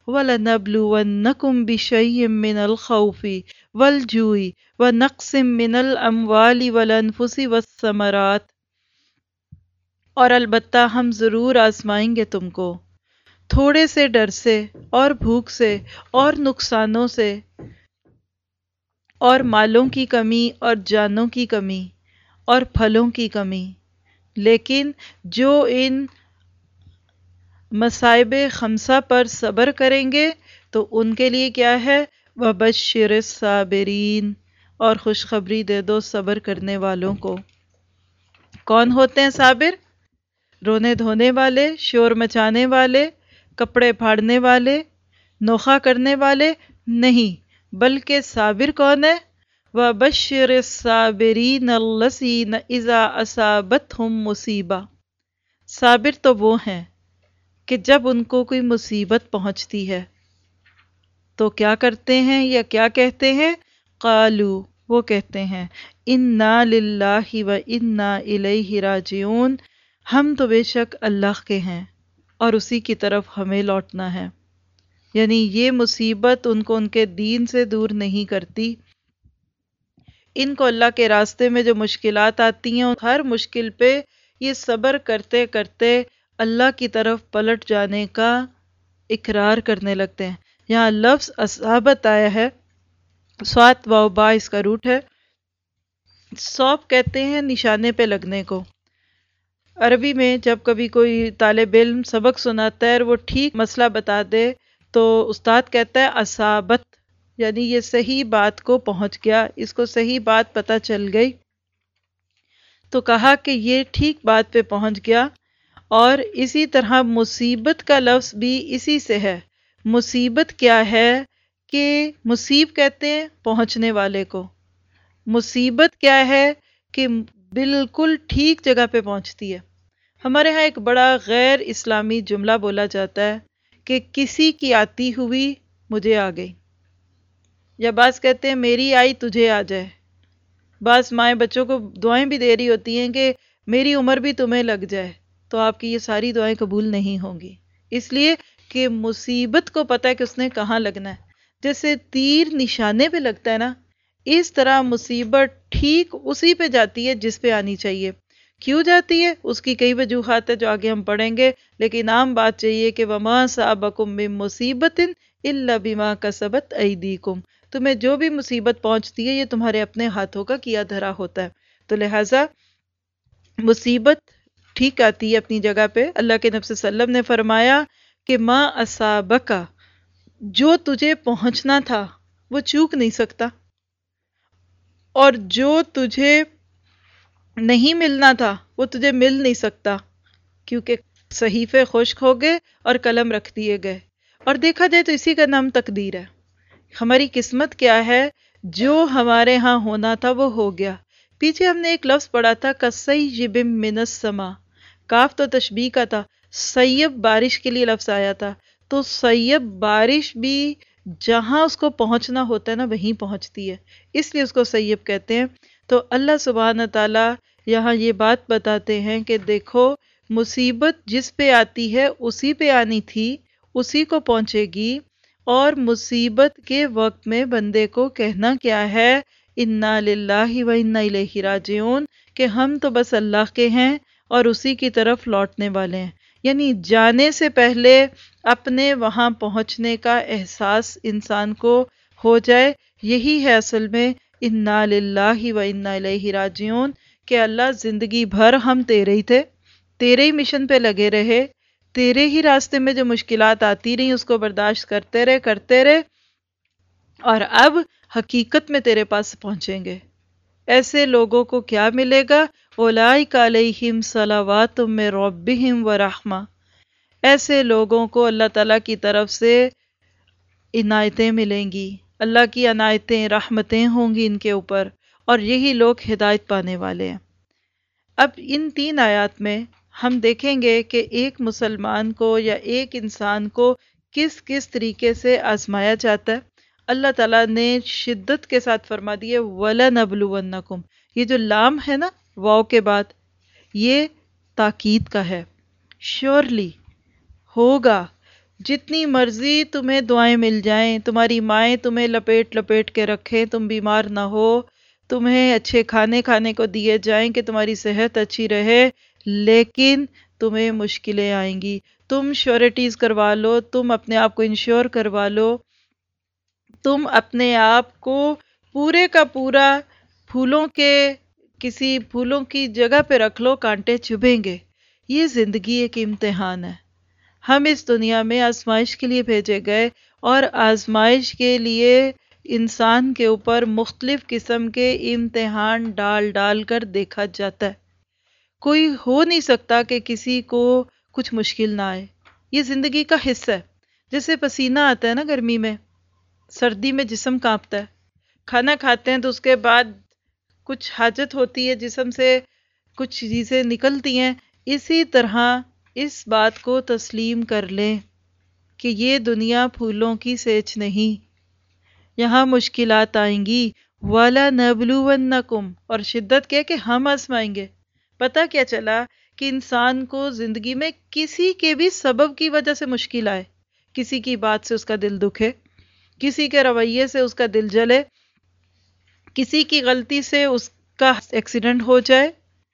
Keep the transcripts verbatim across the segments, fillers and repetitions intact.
وَلَنَبْلُوَنَّكُمْ بِشَيْءٍ مِّنَ الْخَوْفِ وَالْجُوعِ وَنَقْصٍ مِّنَ الْأَمْوَالِ وَالْأَنفُسِ وَالثَّمَرَاتِ، اور البتہ ہم ضرور آزمائیں گے تم کو تھوڑے سے ڈر سے اور بھوک سے اور نقصانوں سے اور مالوں کی کمی اور جانوں کی کمی اور پھلوں کی کمی، لیکن جو ان مصائب خمسہ پر صبر کریں گے تو ان کے لیے کیا ہے؟ وَبَشِّرِ الصَّابِرِينَ، اور خوشخبری دے دو صبر کرنے والوں کو۔ کون ہوتے ہیں صابر؟ رونے دھونے والے، شور مچانے والے، کپڑے پھاڑنے والے، نوخہ کرنے والے نہیں، بلکہ صابر کون ہے؟ وَبَشِّرِ الصَّابِرِينَ الَّذِينَ إِذَا أَصَابَتْهُم مُّصِیبَۃٌ، صابر تو وہ ہیں کہ جب ان کو کوئی مصیبت پہنچتی ہے تو کیا کرتے ہیں یا کیا کہتے ہیں؟ قالو، وہ کہتے ہیں انا للہ و انا الیہ راجعون، ہم تو بے شک اللہ کے ہیں اور اسی کی طرف ہمیں لوٹنا ہے۔ یعنی یہ مصیبت ان کو ان کے دین سے دور نہیں کرتی، ان کو اللہ کے راستے میں جو مشکلات آتی ہیں ہر مشکل پہ یہ صبر کرتے کرتے اللہ کی طرف پلٹ جانے کا اقرار کرنے لگتے ہیں۔ یہاں لفظ اصابت آیا ہے، سوات واو با اس کا روٹ ہے۔ صوب کہتے ہیں نشانے پہ لگنے کو۔ عربی میں جب کبھی کوئی طالب علم سبق سناتا ہے اور وہ ٹھیک مسئلہ بتا دے تو استاد کہتا ہے اصابت، یعنی یہ صحیح بات کو پہنچ گیا، اس کو صحیح بات پتہ چل گئی، تو کہا کہ یہ ٹھیک بات پہ پہنچ گیا۔ اور اسی طرح مصیبت کا لفظ بھی اسی سے ہے۔ مصیبت کیا ہے کہ مصیب کہتے ہیں پہنچنے والے کو، مصیبت کیا ہے کہ بالکل ٹھیک جگہ پہ پہنچتی ہے۔ ہمارے ہاں ایک بڑا غیر اسلامی جملہ بولا جاتا ہے کہ کسی کی آتی ہوئی مجھے آ گئی، یا بعض کہتے ہیں میری آئی تجھے آ جائے۔ بعض مائیں بچوں کو دعائیں بھی دے رہی ہوتی ہیں کہ میری عمر بھی تمہیں لگ جائے، تو آپ کی یہ ساری دعائیں قبول نہیں ہوں گی، اس لیے کہ مصیبت کو پتہ ہے کہ اس نے کہاں لگنا ہے۔ جیسے تیر نشانے پہ لگتا ہے نا، اس طرح مصیبت ٹھیک اسی پہ جاتی ہے جس پہ آنی چاہیے۔ کیوں جاتی ہے؟ اس کی کئی وجوہات ہیں جو آگے ہم پڑھیں گے، لیکن عام بات چاہیے کہ وَمَا أَصَابَكُم مِّن مُّصِیبَةٍ إِلَّا بِمَا كَسَبَتْ أَیْدِیکُم، تمہیں جو بھی مصیبت پہنچتی ہے یہ تمہارے اپنے ہاتھوں کا کیا دھرا ہوتا ہے۔ تو لہٰذا مصیبت ٹھیک آتی ہے اپنی جگہ پہ۔ اللہ کے نبی صلی اللہ علیہ وسلم نے فرمایا کہ ما اصابکا، جو تجھے پہنچنا تھا وہ چوک نہیں سکتا، اور جو تجھے نہیں ملنا تھا وہ تجھے مل نہیں سکتا، کیونکہ صحیفے خشک ہو گئے اور قلم رکھ دیے گئے۔ اور دیکھا جائے تو اسی کا نام تقدیر ہے۔ ہماری قسمت کیا ہے؟ جو ہمارے ہاں ہونا تھا وہ ہو گیا۔ پیچھے ہم نے ایک لفظ پڑھا تھا کَصَیِّبٍ مِّنَ السَّمَاء، کاف تو تشبیہ کا تھا، سیب بارش کے لیے لفظ آیا تھا، تو سیب بارش بھی جہاں اس کو پہنچنا ہوتا ہے نا وہیں پہنچتی ہے، اس لیے اس کو سیب کہتے ہیں۔ تو اللہ سبحانہ تعالیٰ یہاں یہ بات بتاتے ہیں کہ دیکھو مصیبت جس پہ آتی ہے اسی پہ آنی تھی، اسی کو پہنچے گی، اور مصیبت کے وقت میں بندے کو کہنا کیا ہے؟ انا للہ و انا الیہ راجعون، کہ ہم تو بس اللہ کے ہیں اور اسی کی طرف لوٹنے والے ہیں۔ یعنی جانے سے پہلے اپنے وہاں پہنچنے کا احساس انسان کو ہو جائے، یہی ہے اصل میں انا للہ و انا الیہ راجعون، کہ اللہ زندگی بھر ہم تیرے ہی تھے، تیرے ہی مشن پہ لگے رہے، تیرے ہی راستے میں جو مشکلات آتی رہیں اس کو برداشت کرتے رہے کرتے رہے اور اب حقیقت میں تیرے پاس پہنچیں گے۔ ایسے لوگوں کو کیا ملے گا؟ اولئک علیہم صلوات من ربہم ورحمہ، ایسے لوگوں کو اللہ تعالیٰ کی طرف سے عنایتیں ملیں گی، اللہ کی عنایتیں رحمتیں ہوں گی ان کے اوپر، اور یہی لوگ ہدایت پانے والے ہیں۔ اب ان تین آیات میں ہم دیکھیں گے کہ ایک مسلمان کو یا ایک انسان کو کس کس طریقے سے آزمایا جاتا ہے۔ اللہ تعالیٰ نے شدت کے ساتھ فرما دیے وَلَنَبْلُوَنَّكُمْ، یہ جو لام ہے نا واو کے بعد، یہ تاکید کا ہے، شیورلی ہوگا، جتنی مرضی تمہیں دعائیں مل جائیں، تمہاری مائیں تمہیں لپیٹ لپیٹ کے رکھیں، تم بیمار نہ ہو، تمہیں اچھے کھانے کھانے کو دیے جائیں کہ تمہاری صحت اچھی رہے، لیکن تمہیں مشکلیں آئیں گی۔ تم شیورٹیز کروا لو، تم اپنے آپ کو انشور کروا لو، تم اپنے آپ کو پورے کا پورا پھولوں کے کسی پھولوں کی جگہ پہ رکھ لو، کانٹے چبھیں گے۔ یہ زندگی ایک امتحان ہے۔ ہم اس دنیا میں آزمائش کے لیے بھیجے گئے، اور آزمائش کے لیے انسان کے اوپر مختلف قسم کے امتحان ڈال ڈال کر دیکھا جاتا ہے۔ کوئی ہو نہیں سکتا کہ کسی کو کچھ مشکل نہ آئے۔ یہ زندگی کا حصہ ہے۔ جیسے پسینہ آتا ہے نا گرمی میں، سردی میں جسم کانپتا ہے، کھانا کھاتے ہیں تو اس کے بعد کچھ حاجت ہوتی ہے، جسم سے کچھ چیزیں نکلتی ہیں۔ اسی طرح اس بات کو تسلیم کر لیں کہ یہ دنیا پھولوں کی سیچ نہیں، یہاں مشکلات آئیں گی۔ وَلَنَبْلُوَنَّكُمْ، اور شدت کیا کہ ہم آزمائیں گے۔ پتہ کیا چلا کہ انسان کو زندگی میں کسی کے بھی سبب کی وجہ سے مشکل آئے، کسی کی بات سے اس کا دل دکھے، کسی کے رویے سے اس کا دل جلے، کسی کی غلطی سے اس کا ایکسیڈنٹ ہو جائے،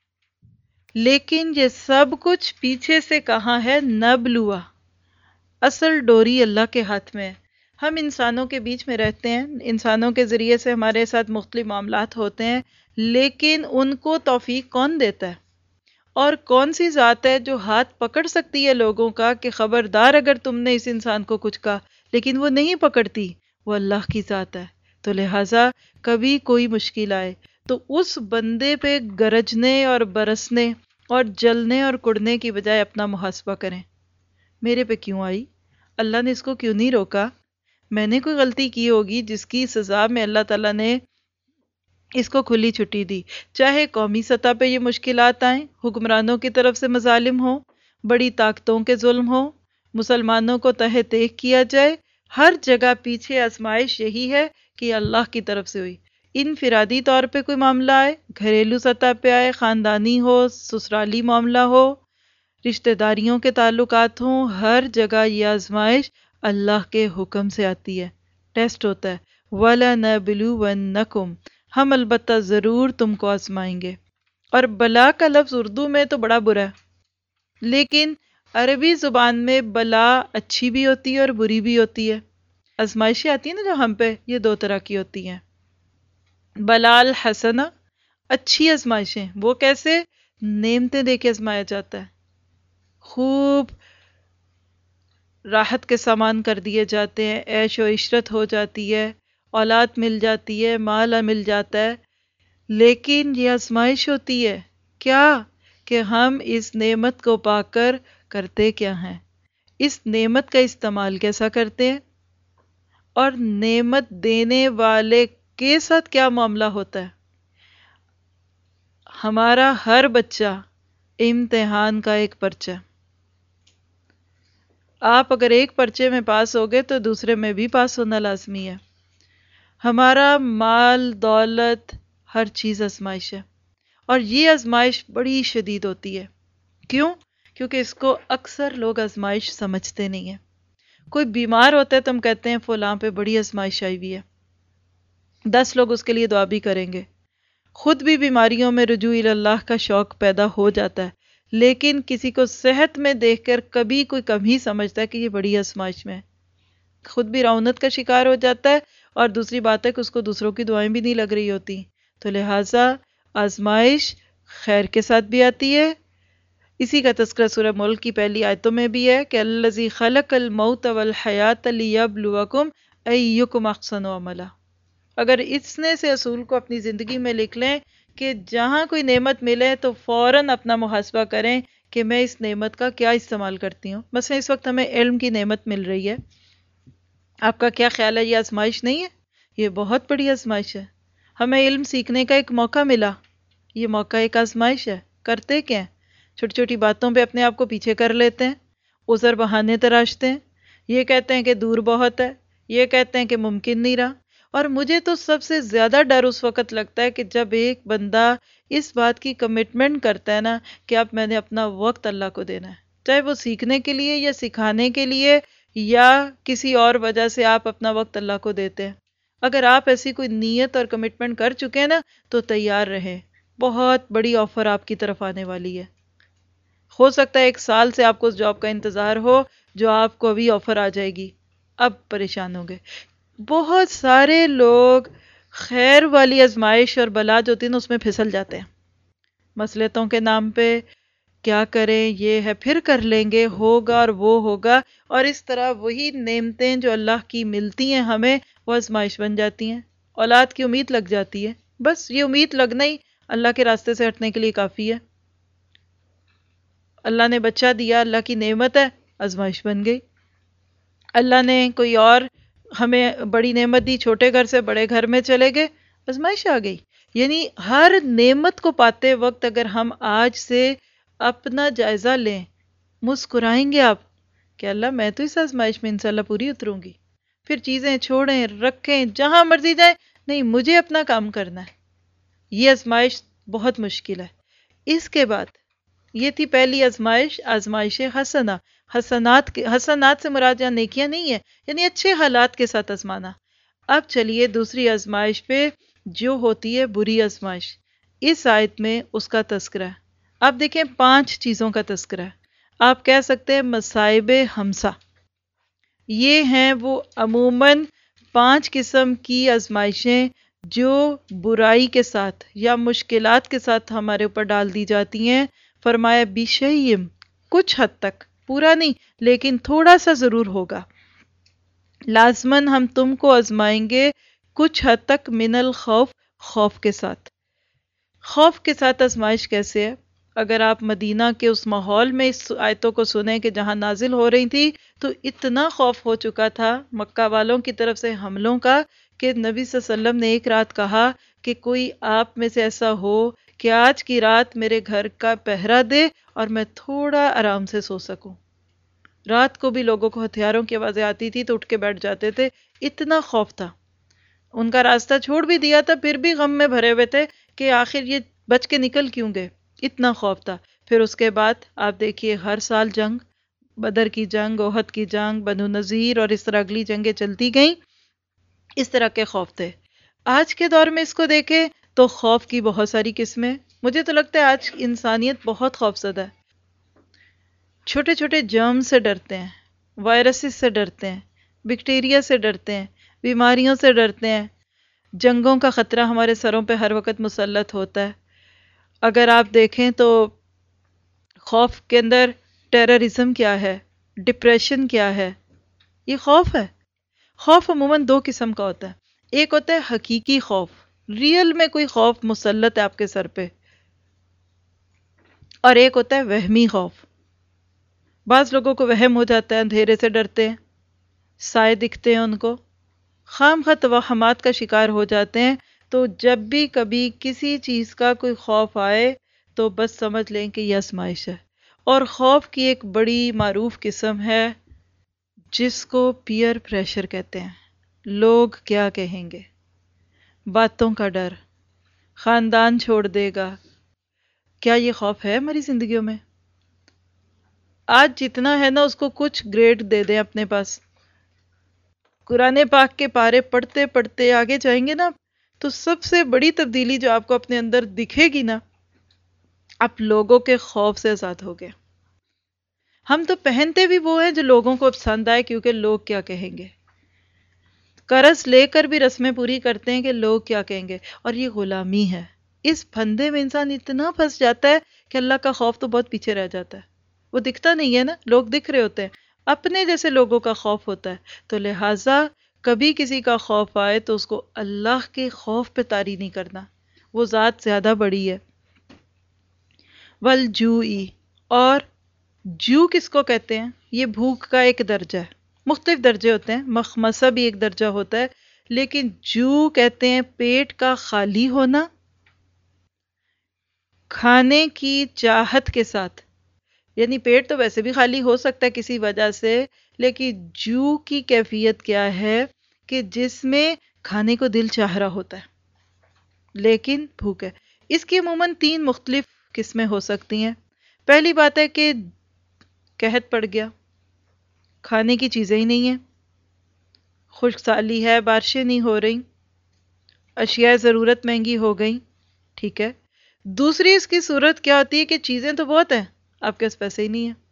لیکن یہ سب کچھ پیچھے سے کہاں ہے؟ نبلوا۔ اصل ڈوری اللہ کے ہاتھ میں ہے۔ ہم انسانوں کے بیچ میں رہتے ہیں، انسانوں کے ذریعے سے ہمارے ساتھ مختلف معاملات ہوتے ہیں، لیکن ان کو توفیق کون دیتا ہے؟ اور کون سی ذات ہے جو ہاتھ پکڑ سکتی ہے لوگوں کا کہ خبردار اگر تم نے اس انسان کو کچھ کہا، لیکن وہ نہیں پکڑتی؟ وہ اللہ کی ذات ہے۔ تو لہٰذا کبھی کوئی مشکل آئے تو اس بندے پہ گرجنے اور برسنے اور جلنے اور کڑنے کی بجائے اپنا محاسبہ کریں۔ میرے پہ کیوں آئی؟ اللہ نے اس کو کیوں نہیں روکا؟ میں نے کوئی غلطی کی ہوگی جس کی سزا میں اللہ تعالیٰ نے اس کو کھلی چھٹی دی۔ چاہے قومی سطح پہ یہ مشکلات آئیں، حکمرانوں کی طرف سے مظالم ہوں، بڑی طاقتوں کے ظلم ہوں، مسلمانوں کو تہہ تیغ کیا جائے، ہر جگہ پیچھے آزمائش یہی ہے کہ اللہ کی طرف سے ہوئی۔ انفرادی طور پہ کوئی معاملہ آئے، گھریلو سطح پہ آئے، خاندانی ہو، سسرالی معاملہ ہو، رشتہ داریوں کے تعلقات ہوں، ہر جگہ یہ آزمائش اللہ کے حکم سے آتی ہے، ٹیسٹ ہوتا ہے۔ وَلَنَبْلُوَنَّكُمْ، ہم البتہ ضرور تم کو آزمائیں گے۔ اور بلا کا لفظ اردو میں تو بڑا برا ہے، لیکن عربی زبان میں بلا اچھی بھی ہوتی ہے اور بری بھی ہوتی ہے۔ آزمائشیں آتی ہیں نا جو ہم پہ، یہ دو طرح کی ہوتی ہیں۔ بلا الحسنہ، اچھی آزمائشیں، وہ کیسے؟ نعمتیں دے کے آزمایا جاتا ہے، خوب راحت کے سامان کر دیے جاتے ہیں، عیش و عشرت ہو جاتی ہے، اولاد مل جاتی ہے، مال مل جاتا ہے، لیکن یہ آزمائش ہوتی ہے کیا کہ ہم اس نعمت کو پا کر کرتے کیا ہیں، اس نعمت کا استعمال کیسا کرتے ہیں، اور نعمت دینے والے کے ساتھ کیا معاملہ ہوتا ہے۔ ہمارا ہر بچہ امتحان کا ایک پرچہ، آپ اگر ایک پرچے میں پاس ہوگے تو دوسرے میں بھی پاس ہونا لازمی ہے۔ ہمارا مال دولت ہر چیز آزمائش ہے، اور یہ آزمائش بڑی شدید ہوتی ہے۔ کیوں؟ کیونکہ اس کو اکثر لوگ آزمائش سمجھتے نہیں ہیں۔ کوئی بیمار ہوتا ہے تو ہم کہتے ہیں فلاں پہ بڑی آزمائش آئی ہوئی ہے، دس لوگ اس کے لیے دعا بھی کریں گے، خود بھی بیماریوں میں رجوع اللہ کا شوق پیدا ہو جاتا ہے، لیکن کسی کو صحت میں دیکھ کر کبھی کوئی کم ہی سمجھتا ہے کہ یہ بڑی آزمائش میں ہے، خود بھی رعونت کا شکار ہو جاتا ہے، اور دوسری بات ہے کہ اس کو دوسروں کی دعائیں بھی نہیں لگ رہی ہوتی۔ تو لہٰذا آزمائش خیر کے ساتھ بھی آتی ہے۔ اسی کا تذکرہ سورہ ملک کی پہلی آیتوں میں بھی ہے کہ الذی خلق الموت والحیات لیبلوکم ایکم احسن عملا۔ اگر اس نے سے اصول کو اپنی زندگی میں لکھ لیں کہ جہاں کوئی نعمت ملے تو فوراً اپنا محاسبہ کریں کہ میں اس نعمت کا کیا استعمال کرتی ہوں۔ مثلا اس وقت ہمیں علم کی نعمت مل رہی ہے، آپ کا کیا خیال ہے یہ آزمائش نہیں ہے؟ یہ بہت بڑی آزمائش ہے۔ ہمیں علم سیکھنے کا ایک موقع ملا، یہ موقع ایک آزمائش ہے۔ کرتے کیا ہیں؟ چھوٹی چھوٹی باتوں پہ اپنے آپ کو پیچھے کر لیتے ہیں، عذر بہانے تراشتے ہیں، یہ کہتے ہیں کہ دور بہت ہے، یہ کہتے ہیں کہ ممکن نہیں رہا۔ اور مجھے تو سب سے زیادہ ڈر اس وقت لگتا ہے کہ جب ایک بندہ اس بات کی کمٹمنٹ کرتا ہے نا کہ اب میں نے اپنا وقت اللہ کو دینا ہے، چاہے وہ سیکھنے کے لیے یا سکھانے کے لیے یا کسی اور وجہ سے آپ اپنا وقت اللہ کو دیتے ہیں. اگر آپ ایسی کوئی نیت اور کمٹمنٹ کر چکے ہیں نا تو تیار رہیں، بہت بڑی آفر آپ کی طرف آنے والی ہے. ہو سکتا ہے ایک سال سے آپ کو اس جاب کا انتظار ہو جو آپ کو ابھی آفر آ جائے گی، اب پریشان ہوں گے. بہت سارے لوگ خیر والی آزمائش اور بلا جو ہوتی ہے نا اس میں پھسل جاتے ہیں، مصلحتوں کے نام پہ کیا کریں، یہ ہے پھر کر لیں گے، ہوگا اور وہ ہوگا، اور اس طرح وہی نعمتیں جو اللہ کی ملتی ہیں ہمیں وہ آزمائش بن جاتی ہیں. اولاد کی امید لگ جاتی ہے، بس یہ امید لگنا ہی اللہ کے راستے سے ہٹنے کے لیے کافی ہے. اللہ نے بچہ دیا، اللہ کی نعمت ہے، آزمائش بن گئی. اللہ نے کوئی اور ہمیں بڑی نعمت دی، چھوٹے گھر سے بڑے گھر میں چلے گئے، آزمائش آ گئی. یعنی ہر نعمت کو پاتے وقت اگر ہم آج سے اپنا جائزہ لیں، مسکرائیں گے آپ کہ اللہ میں تو اس آزمائش میں انشاءاللہ پوری اتروں گی. پھر چیزیں چھوڑیں، رکھیں، جہاں مرضی جائیں، نہیں مجھے اپنا کام کرنا ہے. یہ آزمائش بہت مشکل ہے. اس کے بعد یہ تھی پہلی آزمائش، آزمائش حسنہ. حسنات کے حسنات سے مراد یہاں نیکیاں نہیں ہے، یعنی اچھے حالات کے ساتھ آزمانا. اب چلیے دوسری آزمائش پہ جو ہوتی ہے بری آزمائش. اس آیت میں اس کا تذکرہ ہے. آپ دیکھیں پانچ چیزوں کا تذکرہ ہے. آپ کہہ سکتے ہیں مصائب ہمسا. یہ ہیں وہ عموماً پانچ قسم کی آزمائشیں جو برائی کے ساتھ یا مشکلات کے ساتھ ہمارے اوپر ڈال دی جاتی ہیں. فرمایا بشیء، کچھ حد تک، پورا نہیں لیکن تھوڑا سا ضرور ہوگا. لازماً ہم تم کو آزمائیں گے کچھ حد تک، من الخوف، خوف کے ساتھ. خوف کے ساتھ آزمائش کیسے ہے؟ اگر آپ مدینہ کے اس ماحول میں اس آیتوں کو سنیں کہ جہاں نازل ہو رہی تھی تو اتنا خوف ہو چکا تھا مکہ والوں کی طرف سے حملوں کا کہ نبی صلی اللہ علیہ وسلم نے ایک رات کہا کہ کوئی آپ میں سے ایسا ہو کہ آج کی رات میرے گھر کا پہرا دے اور میں تھوڑا آرام سے سو سکوں. رات کو بھی لوگوں کو ہتھیاروں کی آوازیں آتی تھی تو اٹھ کے بیٹھ جاتے تھے، اتنا خوف تھا. ان کا راستہ چھوڑ بھی دیا تھا پھر بھی غم میں بھرے ہوئے تھے کہ آخر یہ بچ کے نکل کیوں گئے، اتنا خوف تھا. پھر اس کے بعد آپ دیکھیے ہر سال جنگ، بدر کی جنگ، احد کی جنگ، بنو نذیر، اور اس طرح اگلی جنگیں چلتی گئیں. اس طرح کے خوف تھے. آج کے دور میں اس کو دیکھیں تو خوف کی بہت ساری قسمیں. مجھے تو لگتا ہے آج انسانیت بہت خوف زدہ ہے. چھوٹے چھوٹے جرم سے ڈرتے ہیں، وائرسز سے ڈرتے ہیں، بیکٹیریا سے ڈرتے ہیں، بیماریوں سے ڈرتے ہیں. جنگوں کا خطرہ ہمارے سروں پہ ہر وقت مسلط ہوتا ہے. اگر آپ دیکھیں تو خوف کے اندر ٹیررزم کیا ہے، ڈپریشن کیا ہے، یہ خوف ہے. خوف عموماً دو قسم کا ہوتا ہے. ایک ہوتا ہے حقیقی خوف، ریئل میں کوئی خوف مسلط ہے آپ کے سر پہ، اور ایک ہوتا ہے وہمی خوف. بعض لوگوں کو وہم ہو جاتا ہے، اندھیرے سے ڈرتے ہیں، سائے دکھتے ہیں ان کو، خام خواہ توہمات کا شکار ہو جاتے ہیں. تو جب بھی کبھی کسی چیز کا کوئی خوف آئے تو بس سمجھ لیں کہ یہ آزمائش ہے. اور خوف کی ایک بڑی معروف قسم ہے جس کو پیئر پریشر کہتے ہیں. لوگ کیا کہیں گے، باتوں کا ڈر، خاندان چھوڑ دے گا. کیا یہ خوف ہے ہماری زندگیوں میں؟ آج جتنا ہے نا اس کو کچھ گریڈ دے دیں اپنے پاس. قرآن پاک کے پارے پڑھتے پڑھتے آگے جائیں گے نا تو سب سے بڑی تبدیلی جو آپ کو اپنے اندر دکھے گی نا، آپ لوگوں کے خوف سے آزاد ہو گئے. ہم تو پہنتے بھی وہ ہیں جو لوگوں کو پسند آئے کیونکہ لوگ کیا کہیں گے. قرض لے کر بھی رسمیں پوری کرتے ہیں کہ لوگ کیا کہیں گے، اور یہ غلامی ہے. اس پھندے میں انسان اتنا پھنس جاتا ہے کہ اللہ کا خوف تو بہت پیچھے رہ جاتا ہے. وہ دکھتا نہیں ہے نا، لوگ دکھ رہے ہوتے ہیں، اپنے جیسے لوگوں کا خوف ہوتا ہے. تو لہٰذا کبھی کسی کا خوف آئے تو اس کو اللہ کے خوف پہ طاری نہیں کرنا، وہ ذات زیادہ بڑی ہے. والجوعی، اور جو کس کو کہتے ہیں؟ یہ بھوک کا ایک درجہ ہے، مختلف درجے ہوتے ہیں. مخمصہ بھی ایک درجہ ہوتا ہے، لیکن جو کہتے ہیں پیٹ کا خالی ہونا، کھانے کی چاہت کے ساتھ. یعنی پیٹ تو ویسے بھی خالی ہو سکتا ہے کسی وجہ سے، لیکن جو کی کیفیت کیا ہے کہ جس میں کھانے کو دل چاہ رہا ہوتا ہے لیکن بھوک ہے. اس کی عموماً تین مختلف قسمیں ہو سکتی ہیں. پہلی بات ہے کہ قحط پڑ گیا، کھانے کی چیزیں ہی نہیں ہیں، خشک سالی ہے، بارشیں نہیں ہو رہی، اشیاء ضرورت مہنگی ہو گئیں، ٹھیک ہے۔ دوسری اس کی صورت کیا ہوتی ہے کہ چیزیں تو بہت ہیں، آپ کے پاس پیسے ہی نہیں ہیں،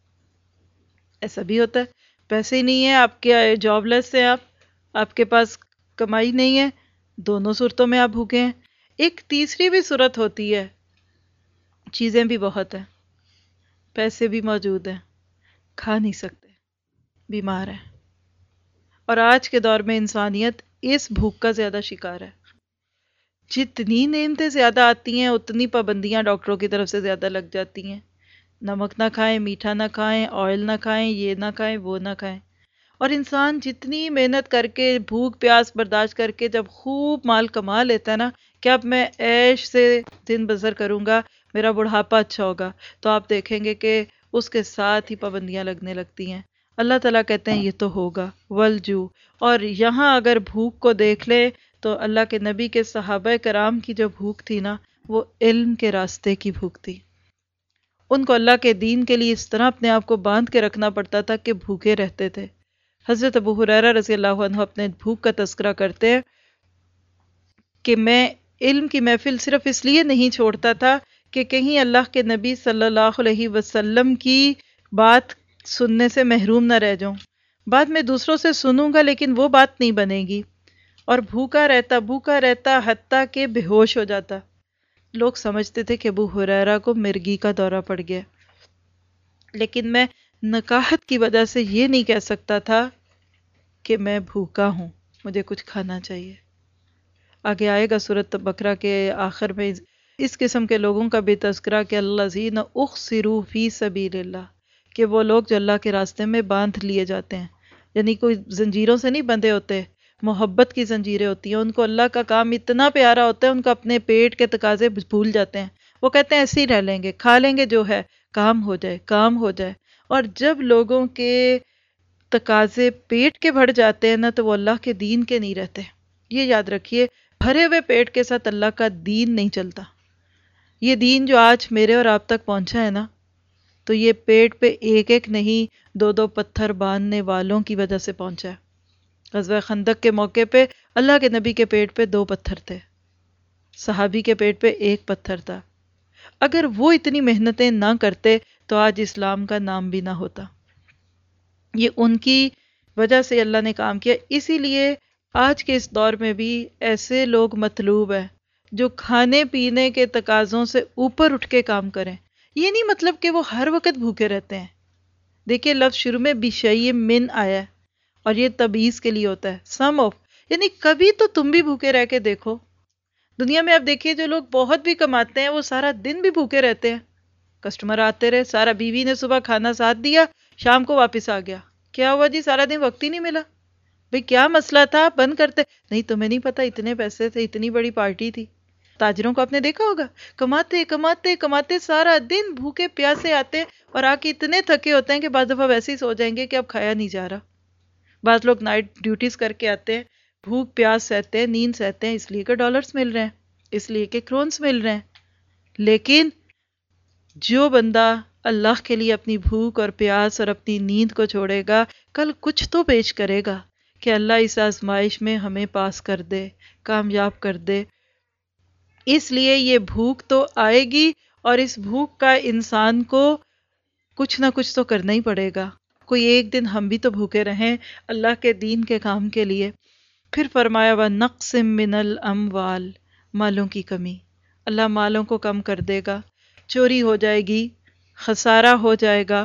ایسا بھی ہوتا ہے، پیسے ہی نہیں ہیں، آپ کے جاب لیس ہیں، آپ آپ کے پاس کمائی نہیں ہے، دونوں صورتوں میں آپ بھوکے ہیں۔ ایک تیسری بھی صورت ہوتی ہے، چیزیں بھی بہت ہیں، پیسے بھی موجود ہیں، کھا نہیں سکتے، بیمار ہیں، اور آج کے دور میں انسانیت اس بھوک کا زیادہ شکار ہے۔ جتنی نعمتیں زیادہ آتی ہیں اتنی پابندیاں ڈاکٹروں کی طرف سے زیادہ لگ جاتی ہیں، نمک نہ کھائیں، میٹھا نہ کھائیں، آئل نہ کھائیں، یہ نہ کھائیں، وہ نہ کھائیں، اور انسان جتنی محنت کر کے بھوک پیاس برداشت کر کے جب خوب مال کما لیتا ہے نا کہ اب میں عیش سے دن بسر کروں گا، میرا بڑھاپا اچھا ہوگا، تو آپ دیکھیں گے کہ اس کے ساتھ ہی پابندیاں لگنے لگتی ہیں۔ اللہ تعالیٰ کہتے ہیں یہ تو ہوگا ولجو، اور یہاں اگر بھوک کو دیکھ لے تو اللہ کے نبی کے صحابہ کرام کی جو بھوک تھی نا وہ علم کے راستے کی بھوک تھی۔ ان کو اللہ کے دین کے لیے اس طرح اپنے آپ کو باندھ کے رکھنا پڑتا تھا کہ بھوکے رہتے تھے۔ حضرت ابو ہریرہ رضی اللہ عنہ اپنے بھوک کا تذکرہ کرتے ہیں کہ میں علم کی محفل صرف اس لیے نہیں چھوڑتا تھا کہ کہیں اللہ کے نبی صلی اللہ علیہ وسلم کی بات سننے سے محروم نہ رہ جاؤں، بعد میں دوسروں سے سنوں گا لیکن وہ بات نہیں بنے گی، اور بھوکا رہتا بھوکا رہتا حتیٰ کہ بے ہوش ہو جاتا۔ لوگ سمجھتے تھے کہ ابو ہریرہ کو مرگی کا دورہ پڑ گیا، لیکن میں نکاحت کی وجہ سے یہ نہیں کہہ سکتا تھا کہ میں بھوکا ہوں، مجھے کچھ کھانا چاہیے۔ آگے آئے گا سورۃ بقرہ کے آخر میں اس قسم کے لوگوں کا بھی تذکرہ کہ الذین احصروا فی سبیل اللہ، کہ وہ لوگ جو اللہ کے راستے میں باندھ لیے جاتے ہیں، یعنی کوئی زنجیروں سے نہیں بندھے ہوتے، محبت کی زنجیریں ہوتی ہیں، ان کو اللہ کا کام اتنا پیارا ہوتا ہے ان کو اپنے پیٹ کے تقاضے بھول جاتے ہیں، وہ کہتے ہیں ایسے ہی رہ لیں گے، کھا لیں گے جو ہے، کام ہو جائے کام ہو جائے۔ اور جب لوگوں کے تقاضے پیٹ کے بڑھ جاتے ہیں نا تو وہ اللہ کے دین کے نہیں رہتے۔ یہ یاد رکھیے، بھرے ہوئے پیٹ کے ساتھ اللہ کا دین نہیں چلتا۔ یہ دین جو آج میرے اور آپ تک پہنچا ہے نا تو یہ پیٹ پہ ایک ایک نہیں دو دو پتھر باندھنے والوں کی وجہ سے پہنچا ہے۔ غزوہ خندق کے موقع پہ اللہ کے نبی کے پیٹ پہ دو پتھر تھے، صحابی کے پیٹ پہ ایک پتھر تھا۔ اگر وہ اتنی محنتیں نہ کرتے تو آج اسلام کا نام بھی نہ ہوتا۔ یہ ان کی وجہ سے اللہ نے کام کیا۔ اسی لیے آج کے اس دور میں بھی ایسے لوگ مطلوب ہیں جو کھانے پینے کے تقاضوں سے اوپر اٹھ کے کام کریں۔ یہ نہیں مطلب کہ وہ ہر وقت بھوکے رہتے ہیں۔ دیکھیے لفظ شروع میں بشیء من آیا ہے اور یہ تبعیض کے لیے ہوتا ہے، سم آف، یعنی کبھی تو تم بھی بھوکے رہ کے دیکھو۔ دنیا میں آپ دیکھیے جو لوگ بہت بھی کماتے ہیں وہ سارا دن بھی بھوکے رہتے ہیں، کسٹمر آتے رہے، سارا بیوی نے صبح کھانا ساتھ دیا، شام کو واپس آ گیا، کیا ہوا جی سارا دن وقت ہی نہیں ملا، بھئی کیا مسئلہ تھا، بند کرتے، نہیں تمہیں نہیں پتا اتنے پیسے تھے، اتنی بڑی پارٹی تھی۔ تاجروں کو آپ نے دیکھا ہوگا، کماتے کماتے کماتے سارا دن بھوکے پیاسے آتے اور آ کے اتنے تھکے ہوتے ہیں کہ بعض دفعہ ویسے ہی سو جائیں گے کہ اب کھایا نہیں جا رہا۔ بعض لوگ نائٹ ڈیوٹیز کر کے آتے ہیں، بھوک پیاس سہتے ہیں، نیند سہتے ہیں، اس لیے کہ ڈالرز مل رہے ہیں، اس لیے کہ کرونز مل رہے ہیں۔ لیکن جو بندہ اللہ کے لیے اپنی بھوک اور پیاس اور اپنی نیند کو چھوڑے گا، کل کچھ تو پیش کرے گا کہ اللہ اس آزمائش میں ہمیں پاس کر دے، کامیاب کر دے۔ اس لیے یہ بھوک تو آئے گی اور اس بھوک کا انسان کو کچھ نہ کچھ تو کرنا ہی پڑے گا۔ کوئی ایک دن ہم بھی تو بھوکے رہیں اللہ کے دین کے کام کے لیے۔ پھر فرمایا وَنَقْصٍ مِّنَ الْأَمْوَالِ، مالوں کی کمی، اللہ مالوں کو کم کر دے گا، چوری ہو جائے گی، خسارہ ہو جائے گا،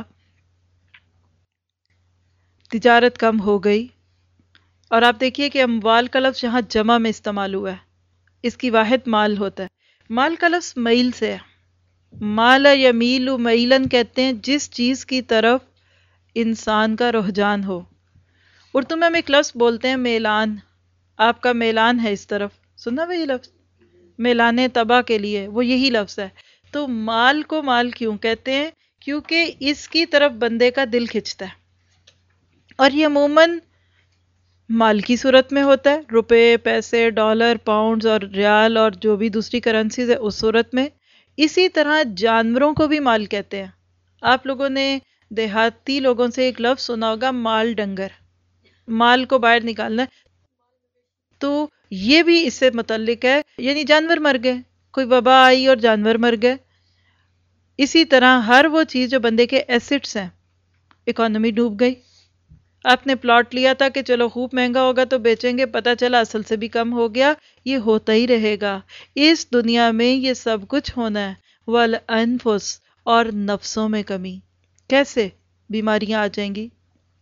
تجارت کم ہو گئی۔ اور آپ دیکھیے کہ اموال کا لفظ یہاں جمع میں استعمال ہوا ہے، اس کی واحد مال ہوتا ہے۔ مال کا لفظ میل سے ہے، مال یمیل میلن کہتے ہیں جس چیز کی طرف انسان کا رجحان ہو۔ اردو میں ہم ایک لفظ بولتے ہیں میلان، آپ کا میلان ہے اس طرف، سنا وہ یہ لفظ میلان طبع کے لیے، وہ یہی لفظ ہے۔ تو مال کو مال کیوں کہتے ہیں؟ کیونکہ اس کی طرف بندے کا دل کھنچتا ہے، اور یہ عموماً مال کی صورت میں ہوتا ہے، روپے، پیسے، ڈالر، پاؤنڈز اور ریال اور جو بھی دوسری کرنسیز ہے اس صورت میں۔ اسی طرح جانوروں کو بھی مال کہتے ہیں۔ آپ لوگوں نے دیہاتی لوگوں سے ایک لفظ سنا ہوگا، مال ڈنگر، مال کو باہر نکالنا ہے، تو یہ بھی اس سے متعلق ہے، یعنی جانور مر گئے، کوئی وبا آئی اور جانور مر گئے. اسی طرح ہر وہ چیز جو بندے کے ایسٹس ہیں، اکانومی ڈوب گئی. آپ نے پلاٹ لیا تھا کہ چلو خوب مہنگا ہوگا تو بیچیں گے، پتہ چلا اصل سے بھی کم ہو گیا. یہ ہوتا ہی رہے گا اس دنیا میں، یہ سب کچھ ہونا ہے. والانفس، اور نفسوں میں کمی. کیسے؟ بیماریاں آ جائیں گی،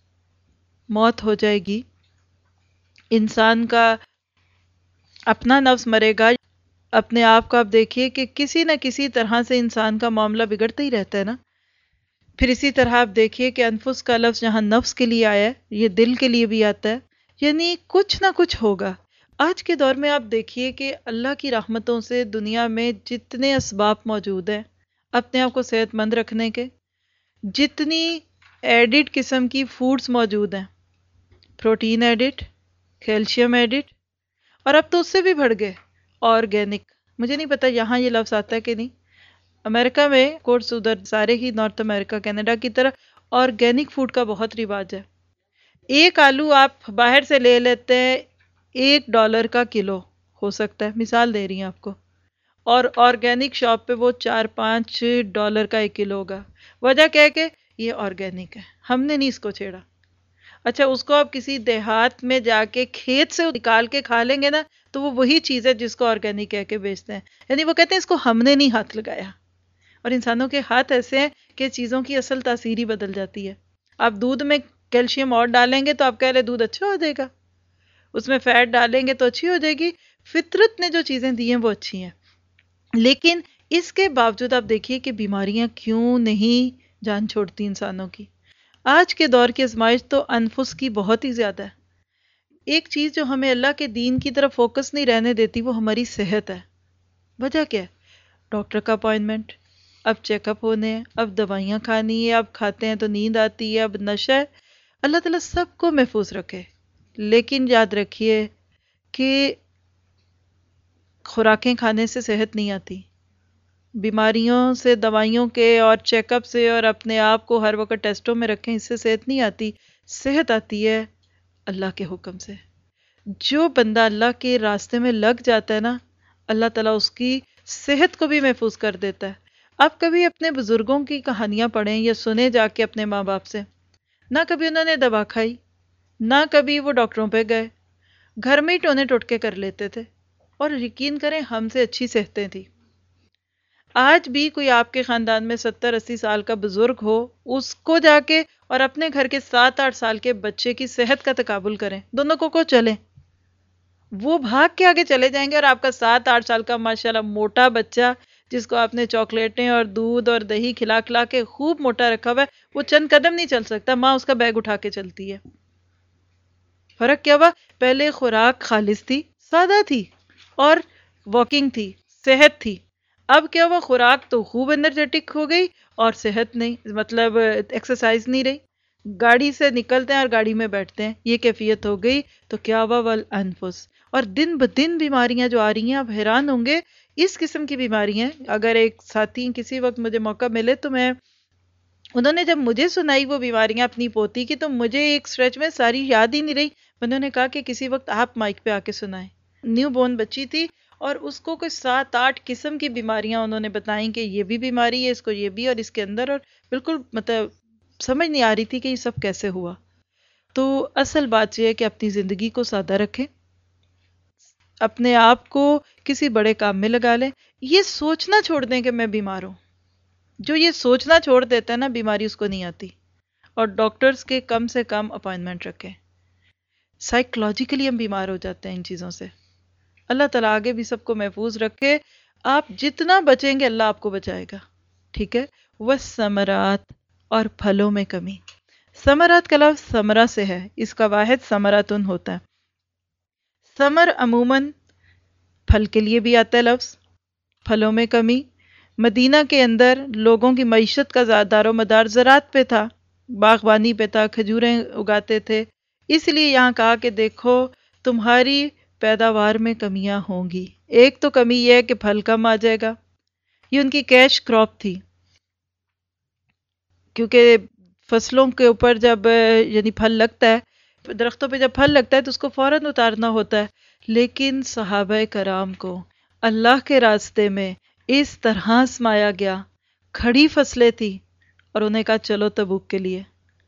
موت ہو جائے گی، انسان کا اپنا نفس مرے گا. اپنے آپ کو آپ دیکھیے کہ کسی نہ کسی طرح سے انسان کا معاملہ بگڑتا ہی رہتا ہے نا. پھر اسی طرح آپ دیکھیے کہ انفس کا لفظ جہاں نفس کے لیے آیا ہے، یہ دل کے لیے بھی آتا ہے، یعنی کچھ نہ کچھ ہوگا. آج کے دور میں آپ دیکھیے کہ اللہ کی رحمتوں سے دنیا میں جتنے اسباب موجود ہیں اپنے آپ کو صحت مند رکھنے کے، جتنی ایڈٹ قسم کی فوڈز موجود ہیں، پروٹین ایڈٹ، کیلشیم ایڈٹ، اور اب تو اس سے بھی بڑھ گئے آرگینک. مجھے نہیں پتا یہاں یہ لفظ آتا ہے کہ نہیں. امریکہ میں کورس ادھر سارے ہی نارتھ امریکہ کینیڈا کی طرح آرگینک فوڈ کا بہت رواج ہے. ایک آلو آپ باہر سے لے لیتے ہیں، ایک ڈالر کا کلو ہو سکتا ہے، مثال دے رہی ہیں آپ کو، اور آرگینک شاپ پہ وہ چار پانچ ڈالر کا ایک کلو ہوگا. وجہ کیا ہے کہ یہ آرگینک ہے، ہم نے نہیں اس کو چھیڑا. اچھا اس کو آپ کسی دیہات میں جا کے کھیت سے نکال کے کھا لیں گے نا تو وہ وہی چیز ہے جس کو آرگینک کہہ کے بیچتے ہیں. یعنی وہ کہتے ہیں اس کو ہم نے نہیں ہاتھ لگایا. اور انسانوں کے ہاتھ ایسے ہیں کہ چیزوں کی اصل تاثیر ہی بدل جاتی ہے. آپ دودھ میں کیلشیم اور ڈالیں گے تو آپ کہہ رہے دودھ اچھا ہو جائے گا، اس میں فیٹ ڈالیں گے تو اچھی ہو جائے گی. فطرت نے جو چیزیں دی ہیں وہ اچھی ہیں، لیکن اس کے باوجود آپ دیکھیے کہ بیماریاں کیوں نہیں جان چھوڑتی انسانوں کی. آج کے دور کی آزمائش تو انفس کی بہت ہی زیادہ ہے. ایک چیز جو ہمیں اللہ کے دین کی طرف فوکس نہیں رہنے دیتی وہ ہماری صحت ہے. وجہ کیا ہے؟ ڈاکٹر کا اپائنٹمنٹ، اب چیک اپ ہونے ہیں، اب دوائیاں کھانی ہے، اب کھاتے ہیں تو نیند آتی ہے، اب نشہ ہے. اللہ تعالیٰ سب کو محفوظ رکھے، لیکن یاد رکھیے کہ خوراکیں کھانے سے صحت نہیں آتی. بیماریوں سے، دوائیوں کے اور چیک اپ سے اور اپنے آپ کو ہر وقت ٹیسٹوں میں رکھیں، اس سے صحت نہیں آتی. صحت آتی ہے اللہ کے حکم سے. جو بندہ اللہ کے راستے میں لگ جاتا ہے نا، اللہ تعالیٰ اس کی صحت کو بھی محفوظ کر دیتا ہے. آپ کبھی اپنے بزرگوں کی کہانیاں پڑھیں یا سنیں جا کے اپنے ماں باپ سے، نہ کبھی انہوں نے دوا کھائی، نہ کبھی وہ ڈاکٹروں پہ گئے، گھر میں ہی ٹونے ٹوٹکے کر لیتے تھے، اور یقین کریں ہم سے اچھی صحتیں تھیں. آج بھی کوئی آپ کے خاندان میں ستر اسی سال کا بزرگ ہو، اس کو جا کے اور اپنے گھر کے سات آٹھ سال کے بچے کی صحت کا تقابل کریں، دونوں کو کو چلیں، وہ بھاگ کے آگے چلے جائیں گے. اور آپ کا سات آٹھ سال کا ماشاءاللہ موٹا بچہ جس کو آپ نے چاکلیٹیں اور دودھ اور دہی کھلا کھلا کے خوب موٹا رکھا ہوا ہے، وہ چند قدم نہیں چل سکتا، ماں اس کا بیگ اٹھا کے چلتی ہے. فرق کیا ہوا؟ پہلے خوراک خالص تھی، سادہ تھی، اور واکنگ تھی، صحت تھی. اب کیا ہوا؟ خوراک تو خوب انرجیٹک ہو گئی اور صحت نہیں، مطلب ایکسرسائز نہیں رہی. گاڑی سے نکلتے ہیں اور گاڑی میں بیٹھتے ہیں، یہ کیفیت ہو گئی. تو کیا ہوا؟ والانفس. اور دن بدن بیماریاں جو آ رہی ہیں، آپ حیران ہوں گے اس قسم کی بیماریاں. اگر ایک ساتھی کسی وقت مجھے موقع ملے تو میں، انہوں نے جب مجھے سنائی وہ بیماریاں اپنی پوتی کی، تو مجھے ایک سٹریچ میں ساری یاد ہی نہیں رہی. انہوں نے کہا کہ کسی وقت آپ مائک پہ آ کے سنائیں. نیو بورن بچی تھی اور اس کو کوئی سات آٹھ قسم کی بیماریاں انہوں نے بتائیں کہ یہ بھی بیماری ہے، اس کو یہ بھی، اور اس کے اندر، اور بالکل مطلب سمجھ نہیں آ رہی تھی کہ یہ سب کیسے ہوا. تو اصل بات یہ ہے کہ اپنی زندگی کو سادہ رکھیں، اپنے آپ کو کسی بڑے کام میں لگا لیں. یہ سوچنا چھوڑ دیں کہ میں بیمار ہوں. جو یہ سوچنا چھوڑ دیتا ہے نا، بیماری اس کو نہیں آتی. اور ڈاکٹرز کے کم سے کم اپائنٹمنٹ رکھیں. سائیکلوجیکلی ہم بیمار ہو جاتے ہیں ان چیزوں سے. اللہ تعالیٰ آگے بھی سب کو محفوظ رکھے. آپ جتنا بچیں گے اللہ آپ کو بچائے گا. ٹھیک ہے. والثمرات، اور پھلوں میں کمی. ثمرات کا لفظ ثمرہ سے ہے، اس کا واحد ثمرتن ہوتا ہے. ثمر عموماً پھل کے لیے بھی آتا ہے لفظ. پھلوں میں کمی. مدینہ کے اندر لوگوں کی معیشت کا دار و مدار زراعت پہ تھا، باغبانی پہ تھا، کھجوریں اگاتے تھے. اس لیے یہاں کہا کہ دیکھو تمہاری پیداوار میں کمیاں ہوں گی. ایک تو کمی یہ ہے کہ پھل کم آ جائے گا. یہ ان کی کیش کراپ تھی، کیونکہ فصلوں کے اوپر جب یعنی پھل لگتا ہے، درختوں پہ جب پھل لگتا ہے تو اس کو فوراً اتارنا ہوتا ہے، لیکن صحابہ کرام کو اللہ کے راستے میں اس طرح آزمایا گیا، کھڑی فصلیں تھی اور انہیں کہا چلو تبوک کے لیے،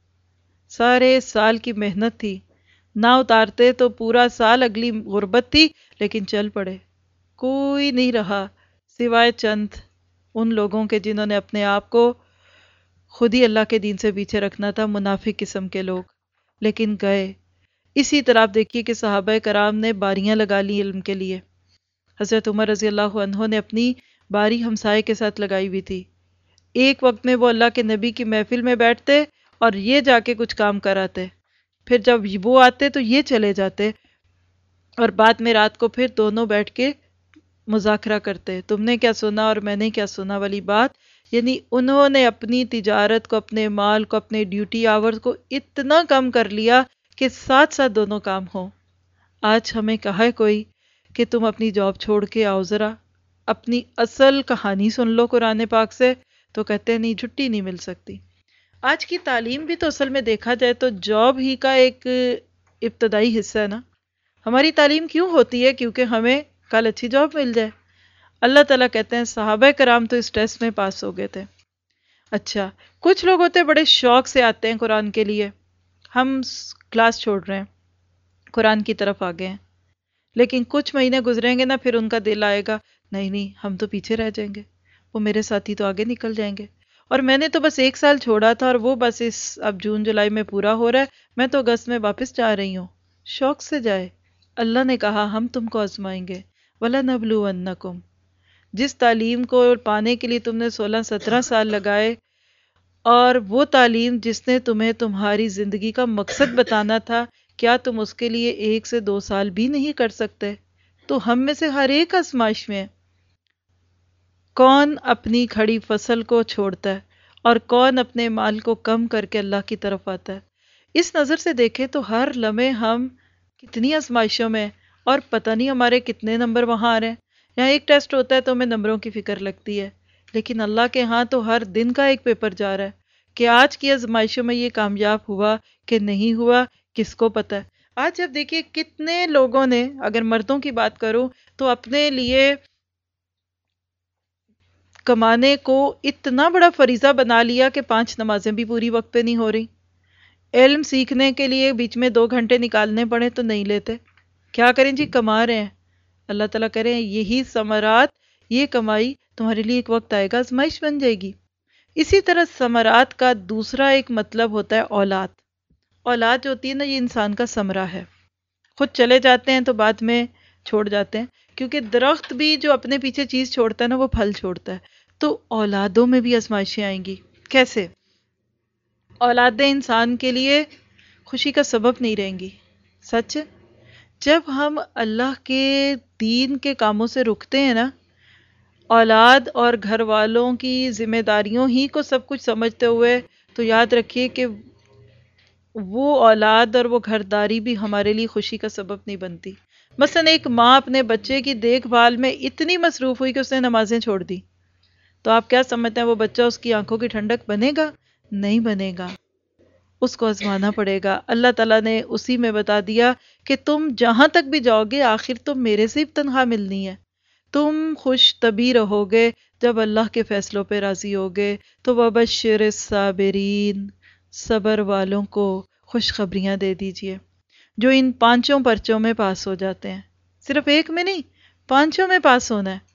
سارے سال کی محنت تھی، نہ اتارتے تو پورا سال اگلی غربت تھی، لیکن چل پڑے، کوئی نہیں رہا سوائے چند ان لوگوں کے جنہوں نے اپنے آپ کو خود ہی اللہ کے دین سے پیچھے رکھنا تھا، منافق قسم کے لوگ، لیکن گئے۔ اسی طرح آپ دیکھیے کہ صحابہ کرام نے باریاں لگا لی علم کے لیے۔ حضرت عمر رضی اللہ عنہ نے اپنی باری ہمسائے کے ساتھ لگائی ہوئی تھی، ایک وقت میں وہ اللہ کے نبی کی محفل میں بیٹھتے اور یہ جا کے کچھ کام کراتے، پھر جب وہ آتے تو یہ چلے جاتے، اور بعد میں رات کو پھر دونوں بیٹھ کے مذاکرہ کرتے، تم نے کیا سنا اور میں نے کیا سنا والی بات۔ یعنی انہوں نے اپنی تجارت کو، اپنے مال کو، اپنے ڈیوٹی آورز کو اتنا کم کر لیا کہ ساتھ ساتھ دونوں کام ہوں۔ آج ہمیں کہا ہے کوئی کہ تم اپنی جاب چھوڑ کے آؤ، ذرا اپنی اصل کہانی سن لو قرآن پاک سے، تو کہتے ہیں نہیں، چھٹی نہیں مل سکتی۔ آج کی تعلیم بھی تو اصل میں دیکھا جائے تو جاب ہی کا ایک ابتدائی حصہ ہے نا۔ ہماری تعلیم کیوں ہوتی ہے؟ کیونکہ ہمیں کل اچھی جاب مل جائے۔ اللہ تعالیٰ کہتے ہیں صحابہ کرام تو اس ٹیسٹ میں پاس ہو گئے تھے۔ اچھا، کچھ لوگ ہوتے بڑے شوق سے آتے ہیں قرآن کے لیے، ہم کلاس چھوڑ رہے ہیں، قرآن کی طرف آ گئے ہیں، لیکن کچھ مہینے گزریں گے نا، پھر ان کا دل آئے گا نہیں نہیں ہم تو پیچھے رہ جائیں گے، وہ میرے ساتھی تو آگے نکل جائیں گے، اور میں نے تو بس ایک سال چھوڑا تھا اور وہ بس اس اب جون جولائی میں پورا ہو رہا ہے، میں تو اگست میں واپس جا رہی ہوں۔ شوق سے جائے، اللہ نے کہا ہم تم کو آزمائیں گے، وَلَنَبْلُوَنَّكُمْ۔ جس تعلیم کو پانے کے لیے تم نے سولہ سترہ سال لگائے، اور وہ تعلیم جس نے تمہیں تمہاری زندگی کا مقصد بتانا تھا، کیا تم اس کے لیے ایک سے دو سال بھی نہیں کر سکتے؟ تو ہم میں سے ہر ایک آزمائش میں ہے۔ کون اپنی کھڑی فصل کو چھوڑتا ہے اور کون اپنے مال کو کم کر کے اللہ کی طرف آتا ہے؟ اس نظر سے دیکھیں تو ہر لمحے ہم کتنی آزمائشوں میں، اور پتہ نہیں ہمارے کتنے نمبر وہاں آ رہے ہیں۔ یہاں ایک ٹیسٹ ہوتا ہے تو ہمیں نمبروں کی فکر لگتی ہے، لیکن اللہ کے ہاں تو ہر دن کا ایک پیپر جا رہا ہے کہ آج کی آزمائشوں میں یہ کامیاب ہوا کہ نہیں ہوا، کس کو پتہ ہے۔ آج جب دیکھیے کتنے لوگوں نے، اگر مردوں کی بات کروں تو اپنے لیے کمانے کو اتنا بڑا فریضہ بنا لیا کہ پانچ نمازیں بھی پوری وقت پہ نہیں ہو رہی، علم سیکھنے کے لیے بیچ میں دو گھنٹے نکالنے پڑے تو نہیں لیتے، کیا کریں جی، کما رہے ہیں۔ اللہ تعالیٰ کہہ رہے ہیں یہی ثمرات، یہ کمائی تمہارے لیے ایک وقت آئے گا آزمائش بن جائے گی۔ اسی طرح ثمرات کا دوسرا ایک مطلب ہوتا ہے اولاد۔ اولاد جو ہوتی ہے نا، یہ انسان کا ثمرہ ہے، خود چلے جاتے ہیں تو بعد میں چھوڑ جاتے ہیں، کیونکہ درخت بھی جو اپنے پیچھے چیز چھوڑتا ہے نا، وہ پھل چھوڑتا ہے۔ تو اولادوں میں بھی آزمائشیں آئیں گی۔ کیسے؟ اولادیں انسان کے لیے خوشی کا سبب نہیں رہیں گی، سچ ہے۔ جب ہم اللہ کے دین کے کاموں سے رکتے ہیں نا، اولاد اور گھر والوں کی ذمہ داریوں ہی کو سب کچھ سمجھتے ہوئے، تو یاد رکھیے کہ وہ اولاد اور وہ گھرداری بھی ہمارے لیے خوشی کا سبب نہیں بنتی۔ مثلا ایک ماں اپنے بچے کی دیکھ بھال میں اتنی مصروف ہوئی کہ اس نے نمازیں چھوڑ دی، تو آپ کیا سمجھتے ہیں وہ بچہ اس کی آنکھوں کی ٹھنڈک بنے گا؟ نہیں بنے گا، اس کو آزمانا پڑے گا۔ اللہ تعالیٰ نے اسی میں بتا دیا کہ تم جہاں تک بھی جاؤ گے آخر تم میرے سے ہی تنہا ملنی ہے، تم خوش طبی رہو گے جب اللہ کے فیصلوں پہ راضی ہوگے۔ تو وبشر الصابرین، صبر والوں کو خوشخبریاں دے دیجئے جو ان پانچوں پرچوں میں پاس ہو جاتے ہیں، صرف ایک میں نہیں، پانچوں میں پاس ہونا ہے۔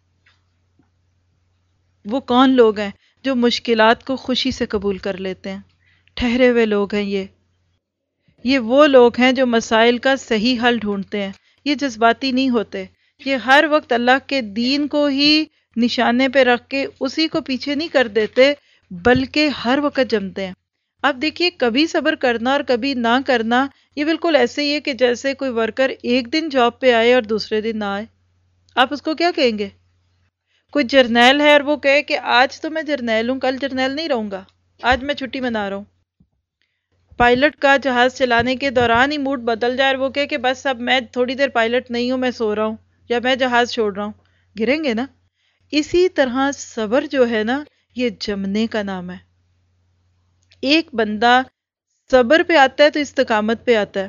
وہ کون لوگ ہیں جو مشکلات کو خوشی سے قبول کر لیتے ہیں؟ ٹھہرے ہوئے لوگ ہیں یہ یہ وہ لوگ ہیں جو مسائل کا صحیح حل ڈھونڈتے ہیں، یہ جذباتی نہیں ہوتے، یہ ہر وقت اللہ کے دین کو ہی نشانے پہ رکھ کے اسی کو پیچھے نہیں کر دیتے، بلکہ ہر وقت جمتے ہیں۔ اب دیکھیے کبھی صبر کرنا اور کبھی نہ کرنا، یہ بالکل ایسے ہی ہے کہ جیسے کوئی ورکر ایک دن جاب پہ آئے اور دوسرے دن نہ آئے، آپ اس کو کیا کہیں گے؟ کوئی جرنیل ہے اور وہ کہے کہ آج تو میں جرنیل ہوں، کل جرنیل نہیں رہوں گا، آج میں چھٹی منا رہا ہوں۔ پائلٹ کا جہاز چلانے کے دوران ہی موڈ بدل جائے اور وہ کہے کہ بس اب میں تھوڑی دیر پائلٹ نہیں ہوں، میں سو رہا ہوں یا میں جہاز چھوڑ رہا ہوں، گریں گے نا۔ اسی طرح صبر جو ہے نا، یہ جمنے کا نام ہے۔ ایک بندہ صبر پہ آتا ہے تو استقامت پہ آتا ہے۔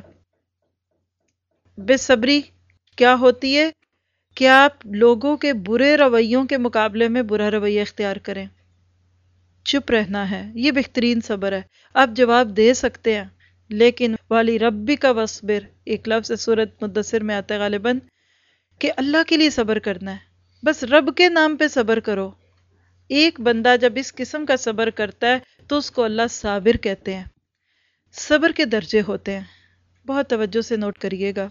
بے صبری کیا ہوتی ہے کہ آپ لوگوں کے برے رویوں کے مقابلے میں برا رویہ اختیار کریں، چپ رہنا ہے، یہ بہترین صبر ہے۔ آپ جواب دے سکتے ہیں لیکن والی ربی کا وصبر، ایک لفظ سورۃ مدثر میں آتا ہے غالباً، کہ اللہ کے لیے صبر کرنا ہے، بس رب کے نام پہ صبر کرو۔ ایک بندہ جب اس قسم کا صبر کرتا ہے تو اس کو اللہ صابر کہتے ہیں۔ صبر کے درجے ہوتے ہیں، بہت توجہ سے نوٹ کریے گا۔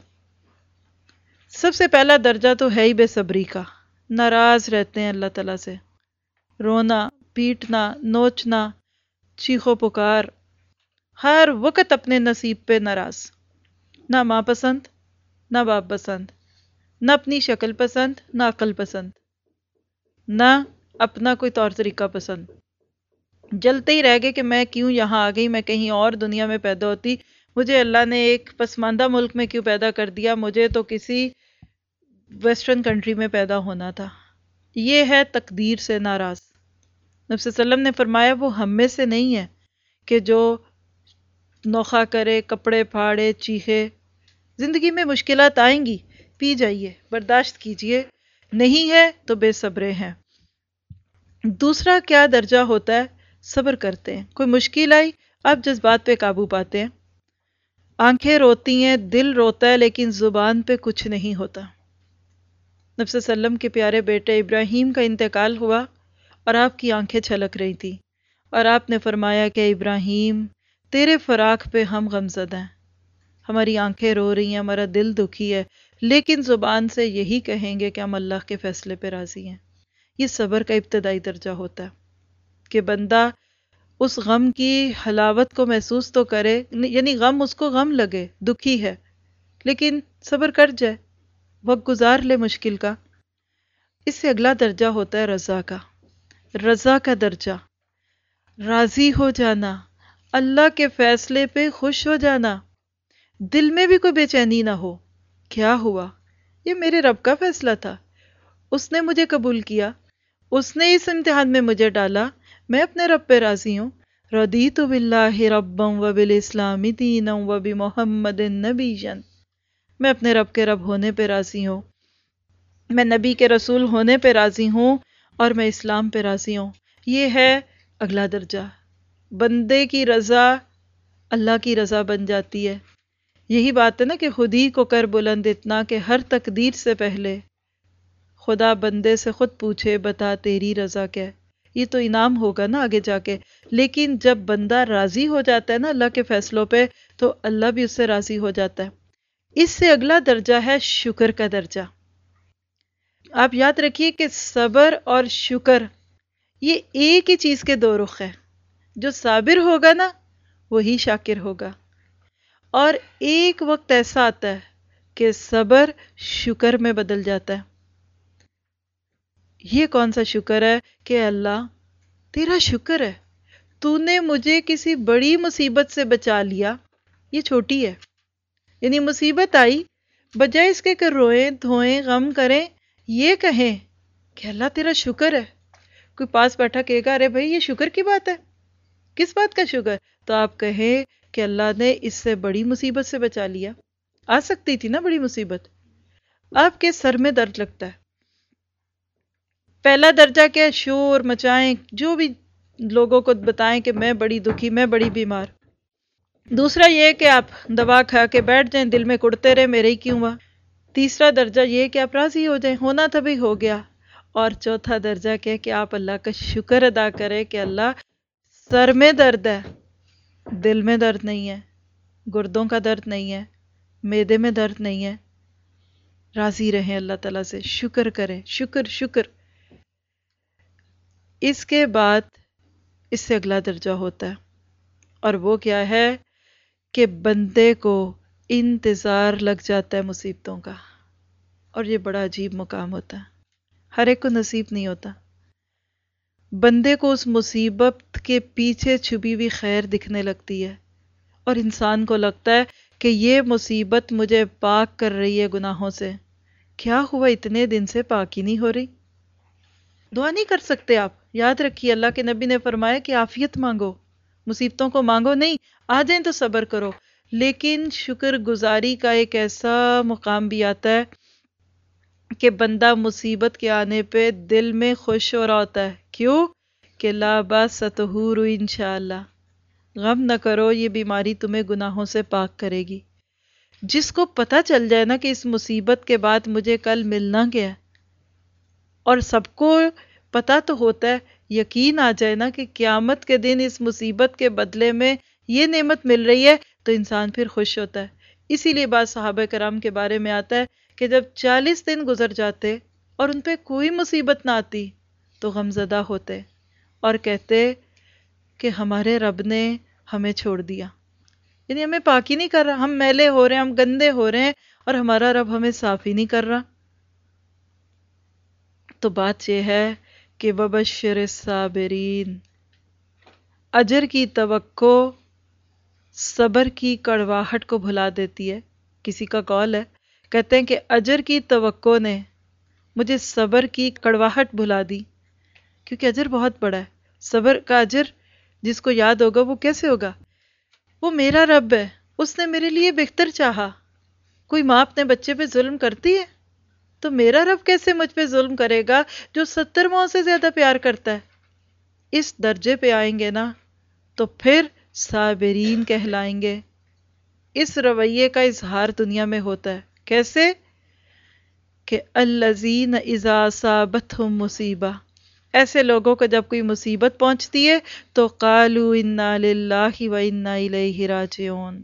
سب سے پہلا درجہ تو ہے ہی بے صبری کا، ناراض رہتے ہیں اللہ تعالیٰ سے، رونا، پیٹنا، نوچنا، چیخو پکار، ہر وقت اپنے نصیب پہ ناراض، نہ ماں پسند، نہ باپ پسند، نہ اپنی شکل پسند، نہ عقل پسند، نہ اپنا کوئی طور طریقہ پسند۔ جلتے ہی رہ گئے کہ میں کیوں یہاں آ گئی، میں کہیں اور دنیا میں پیدا ہوتی، مجھے اللہ نے ایک پسماندہ ملک میں کیوں پیدا کر دیا، مجھے تو کسی ویسٹرن کنٹری میں پیدا ہونا تھا۔ یہ ہے تقدیر سے ناراض۔ نبی صلی اللہ علیہ وسلم نے فرمایا وہ ہم میں سے نہیں ہے کہ جو نوخہ کرے، کپڑے پھاڑے، چیخے۔ زندگی میں مشکلات آئیں گی، پی جائیے، برداشت کیجئے، نہیں ہے تو بے صبرے ہیں۔ دوسرا کیا درجہ ہوتا ہے؟ صبر کرتے ہیں، کوئی مشکل آئی آپ جذبات پہ قابو پاتے ہیں، آنکھیں روتی ہیں، دل روتا ہے، لیکن زبان پہ کچھ نہیں ہوتا۔ نبی صلی اللہ علیہ وسلم کے پیارے بیٹے ابراہیم کا انتقال ہوا اور آپ کی آنکھیں چھلک رہی تھی اور آپ نے فرمایا کہ ابراہیم تیرے فراق پہ ہم غمزدہ ہیں، ہماری آنکھیں رو رہی ہیں، ہمارا دل دکھی ہے، لیکن زبان سے یہی کہیں گے کہ ہم اللہ کے فیصلے پہ راضی ہیں۔ یہ صبر کا ابتدائی درجہ ہوتا ہے کہ بندہ اس غم کی حلاوت کو محسوس تو کرے، یعنی غم اس کو غم لگے، دکھی ہے، لیکن صبر کر جائے، وقت گزار لے مشکل کا۔ اس سے اگلا درجہ ہوتا ہے رضا کا، رضا کا درجہ، راضی ہو جانا، اللہ کے فیصلے پہ خوش ہو جانا، دل میں بھی کوئی بے چینی نہ ہو، کیا ہوا، یہ میرے رب کا فیصلہ تھا، اس نے مجھے قبول کیا، اس نے اس امتحان میں مجھے ڈالا، میں اپنے رب پہ راضی ہوں۔ رضیت باللہ ربا وبالاسلام دینا وبمحمد نبیا، میں اپنے رب کے رب ہونے پہ راضی ہوں، میں نبی کے رسول ہونے پہ راضی ہوں، اور میں اسلام پہ راضی ہوں۔ یہ ہے اگلا درجہ، بندے کی رضا اللہ کی رضا بن جاتی ہے۔ یہی بات ہے نا کہ خود ہی کو کر بلند اتنا کہ ہر تقدیر سے پہلے خدا بندے سے خود پوچھے بتا تیری رضا کیا ہے۔ یہ تو انعام ہوگا نا آگے جا کے، لیکن جب بندہ راضی ہو جاتا ہے نا اللہ کے فیصلوں پہ تو اللہ بھی اس سے راضی ہو جاتا ہے۔ اس سے اگلا درجہ ہے شکر کا درجہ۔ آپ یاد رکھیے کہ صبر اور شکر یہ ایک ہی چیز کے دو رخ ہیں، جو صابر ہوگا نا وہی شاکر ہوگا، اور ایک وقت ایسا آتا ہے کہ صبر شکر میں بدل جاتا ہے۔ یہ کون سا شکر ہے کہ اللہ تیرا شکر ہے، تو نے مجھے کسی بڑی مصیبت سے بچا لیا، یہ چھوٹی ہے، یعنی مصیبت آئی بجائے اس کے کہ روئیں دھوئیں غم کریں، یہ کہیں کہ اللہ تیرا شکر ہے۔ کوئی پاس بیٹھا کہے گا ارے بھائی یہ شکر کی بات ہے، کس بات کا شکر؟ تو آپ کہیں کہ اللہ نے اس سے بڑی مصیبت سے بچا لیا، آ سکتی تھی نا بڑی مصیبت۔ آپ کے سر میں درد لگتا ہے، پہلا درجہ کیا ہے؟ شور مچائیں، جو بھی لوگوں کو بتائیں کہ میں بڑی دکھی، میں بڑی بیمار۔ دوسرا یہ کہ آپ دوا کھا کے بیٹھ جائیں، دل میں کڑتے رہے میرے ہی کیوں ہوا۔ تیسرا درجہ یہ کہ آپ راضی ہو جائیں، ہونا تھا بھی ہو گیا۔ اور چوتھا درجہ کیا کہ آپ اللہ کا شکر ادا کریں کہ اللہ سر میں درد ہے، دل میں درد نہیں ہے، گردوں کا درد نہیں ہے، معدے میں درد نہیں ہے، راضی رہیں اللہ تعالیٰ سے، شکر کریں، شکر شکر۔ اس کے بعد اس سے اگلا درجہ ہوتا ہے، اور وہ کیا ہے کہ بندے کو انتظار لگ جاتا ہے مصیبتوں کا، اور یہ بڑا عجیب مقام ہوتا ہے، ہر ایک کو نصیب نہیں ہوتا۔ بندے کو اس مصیبت کے پیچھے چھپی ہوئی خیر دکھنے لگتی ہے، اور انسان کو لگتا ہے کہ یہ مصیبت مجھے پاک کر رہی ہے گناہوں سے۔ کیا ہوا اتنے دن سے پاک ہی نہیں ہو رہی؟ دعا نہیں کر سکتے آپ؟ یاد رکھیے اللہ کے نبی نے فرمایا کہ عافیت مانگو، مصیبتوں کو مانگو نہیں، آ جائیں تو صبر کرو، لیکن شکر گزاری کا ایک ایسا مقام بھی آتا ہے کہ بندہ مصیبت کے آنے پہ دل میں خوش ہو رہا ہوتا ہے. کیوں؟ کہ لا باس ستہور انشاءاللہ، غم نہ کرو، یہ بیماری تمہیں گناہوں سے پاک کرے گی. جس کو پتہ چل جائے نا کہ اس مصیبت کے بعد مجھے کل ملنا کیا ہے، اور سب کو پتہ تو ہوتا ہے، یقین آ جائے نا کہ قیامت کے دن اس مصیبت کے بدلے میں یہ نعمت مل رہی ہے، تو انسان پھر خوش ہوتا ہے. اسی لیے بات صحابہ کرام کے بارے میں آتا ہے کہ جب چالیس دن گزر جاتے اور ان پہ کوئی مصیبت نہ آتی تو غمزدہ ہوتے اور کہتے کہ ہمارے رب نے ہمیں چھوڑ دیا، یعنی ہمیں پاک ہی نہیں کر رہا، ہم میلے ہو رہے ہیں، ہم گندے ہو رہے ہیں، اور ہمارا رب ہمیں صاف ہی نہیں کر رہا. تو بات یہ ہے کہ وبشر الصابرین، اجر کی توقع صبر کی کڑواہٹ کو بھلا دیتی ہے. کسی کا قول ہے، کہتے ہیں کہ اجر کی توقع نے مجھے صبر کی کڑواہٹ بھلا دی، کیونکہ اجر بہت بڑا ہے. صبر کا اجر جس کو یاد ہوگا وہ کیسے ہوگا؟ وہ میرا رب ہے، اس نے میرے لیے بہتر چاہا. کوئی ماں اپنے بچے پہ ظلم کرتی ہے تو میرا رب کیسے مجھ پہ ظلم کرے گا جو ستر ماؤں سے زیادہ پیار کرتا ہے. اس درجے پہ آئیں گے نا تو پھر صابرین کہلائیں گے. اس رویے کا اظہار دنیا میں ہوتا ہے. کیسے؟ کہ الذین اذا اصابتہم مصیبہ، ایسے لوگوں کو جب کوئی مصیبت پہنچتی ہے تو قالوا انا للہ و انا الیہ راجعون،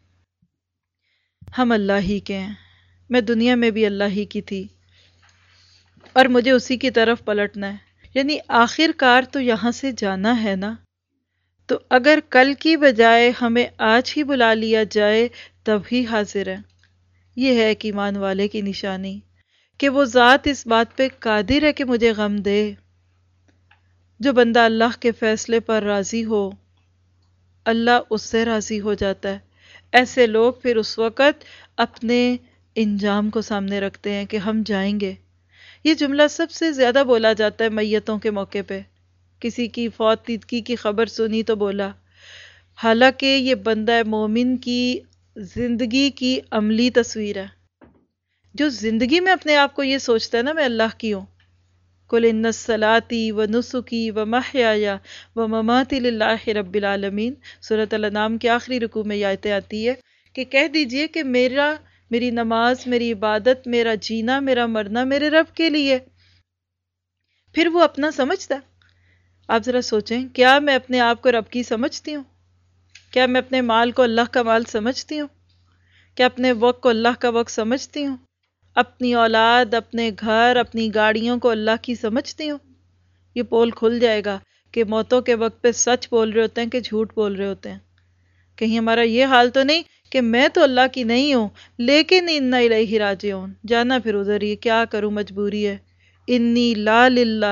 ہم اللہ ہی کے ہیں، میں دنیا میں بھی اللہ ہی کی تھی اور مجھے اسی کی طرف پلٹنا ہے. یعنی آخر کار تو یہاں سے جانا ہے نا، تو اگر کل کی بجائے ہمیں آج ہی بلا لیا جائے تب ہی حاضر ہے. یہ ہے ایک ایمان والے کی نشانی کہ وہ ذات اس بات پہ قادر ہے کہ مجھے غم دے. جو بندہ اللہ کے فیصلے پر راضی ہو اللہ اس سے راضی ہو جاتا ہے. ایسے لوگ پھر اس وقت اپنے انجام کو سامنے رکھتے ہیں کہ ہم جائیں گے. یہ جملہ سب سے زیادہ بولا جاتا ہے میتوں کے موقع پہ. کسی کی فوتگی کی خبر سنی تو بولا، حالانکہ یہ بندہ مومن کی زندگی کی عملی تصویر ہے. جو زندگی میں اپنے آپ کو یہ سوچتا ہے نا میں اللہ کی ہوں، قل ان صلاتي ونسکی ومحیای ومماتی للہ رب العالمین، سورۃ الانعام کے آخری رکوع میں یہ آیتیں آتی ہے کہ کہہ دیجئے کہ میرا میری نماز، میری عبادت، میرا جینا، میرا مرنا میرے رب کے لیے. پھر وہ اپنا سمجھتا ہے. آپ ذرا سوچیں، کیا میں اپنے آپ کو رب کی سمجھتی ہوں؟ کیا میں اپنے مال کو اللہ کا مال سمجھتی ہوں؟ کیا اپنے وقت کو اللہ کا وقت سمجھتی ہوں؟ اپنی اولاد، اپنے گھر، اپنی گاڑیوں کو اللہ کی سمجھتی ہوں؟ یہ پول کھل جائے گا کہ موتوں کے وقت پہ سچ بول رہے ہوتے ہیں کہ جھوٹ بول رہے ہوتے ہیں. کہیں ہمارا یہ حال تو نہیں کہ میں تو اللہ کی نہیں ہوں لیکن انا الیہ راجعون، جانا پھر ادھر ہی، کیا کروں مجبوری ہے، انی لا للہ،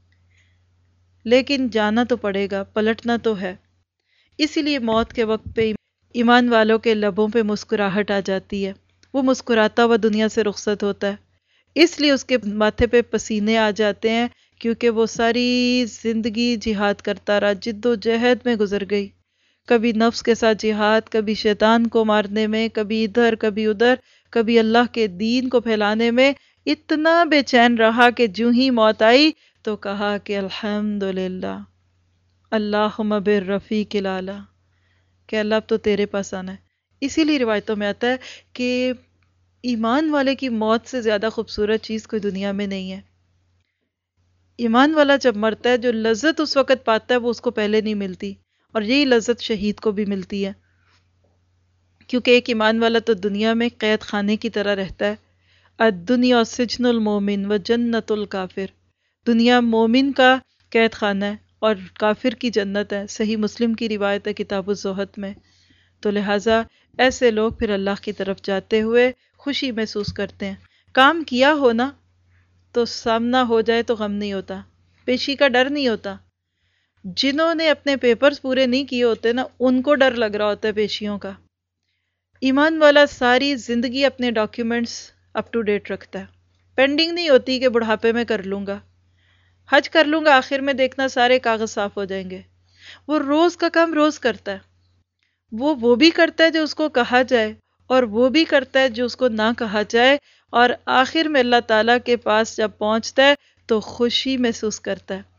لیکن جانا تو پڑے گا، پلٹنا تو ہے. اسی لیے موت کے وقت پہ ایمان والوں کے لبوں پہ مسکراہٹ آ جاتی ہے. وہ مسکراتا ہوا دنیا سے رخصت ہوتا ہے، اس لیے اس کے ماتھے پہ پسینے آ جاتے ہیں، کیونکہ وہ ساری زندگی جہاد کرتا رہا، جد و جہد میں گزر گئی. کبھی نفس کے ساتھ جہاد، کبھی شیطان کو مارنے میں، کبھی ادھر کبھی ادھر، کبھی اللہ کے دین کو پھیلانے میں. اتنا بے چین رہا کہ جوں ہی موت آئی تو کہا کہ الحمدللہ اللہم بالرفیق الاعلی، کہ اللہ اب تو تیرے پاس آنا ہے. اسی لیے روایتوں میں آتا ہے کہ ایمان والے کی موت سے زیادہ خوبصورت چیز کوئی دنیا میں نہیں ہے. ایمان والا جب مرتا ہے جو لذت اس وقت پاتا ہے وہ اس کو پہلے نہیں ملتی، اور یہی لذت شہید کو بھی ملتی ہے. کیونکہ ایک ایمان والا تو دنیا میں قید خانے کی طرح رہتا ہے. الدنیا سجن المومن و جنت الکافر، دنیا مومن کا قید خانہ ہے اور کافر کی جنت ہے. صحیح مسلم کی روایت ہے کتاب الزہد میں. تو لہٰذا ایسے لوگ پھر اللہ کی طرف جاتے ہوئے خوشی محسوس کرتے ہیں. کام کیا ہونا تو سامنا ہو جائے تو غم نہیں ہوتا، پیشی کا ڈر نہیں ہوتا. جنہوں نے اپنے پیپرز پورے نہیں کیے ہوتے نا ان کو ڈر لگ رہا ہوتا ہے پیشیوں کا. ایمان والا ساری زندگی اپنے ڈاکیومنٹس اپ ٹو ڈیٹ رکھتا ہے، پینڈنگ نہیں ہوتی کہ بڑھاپے میں کر لوں گا، حج کر لوں گا، آخر میں دیکھنا سارے کاغذ صاف ہو جائیں گے. وہ روز کا کام روز کرتا ہے، وہ وہ بھی کرتا ہے جو اس کو کہا جائے، اور وہ بھی کرتا ہے جو اس کو نہ کہا جائے، اور آخر میں اللہ تعالیٰ کے پاس جب پہنچتا ہے تو خوشی محسوس کرتا ہے۔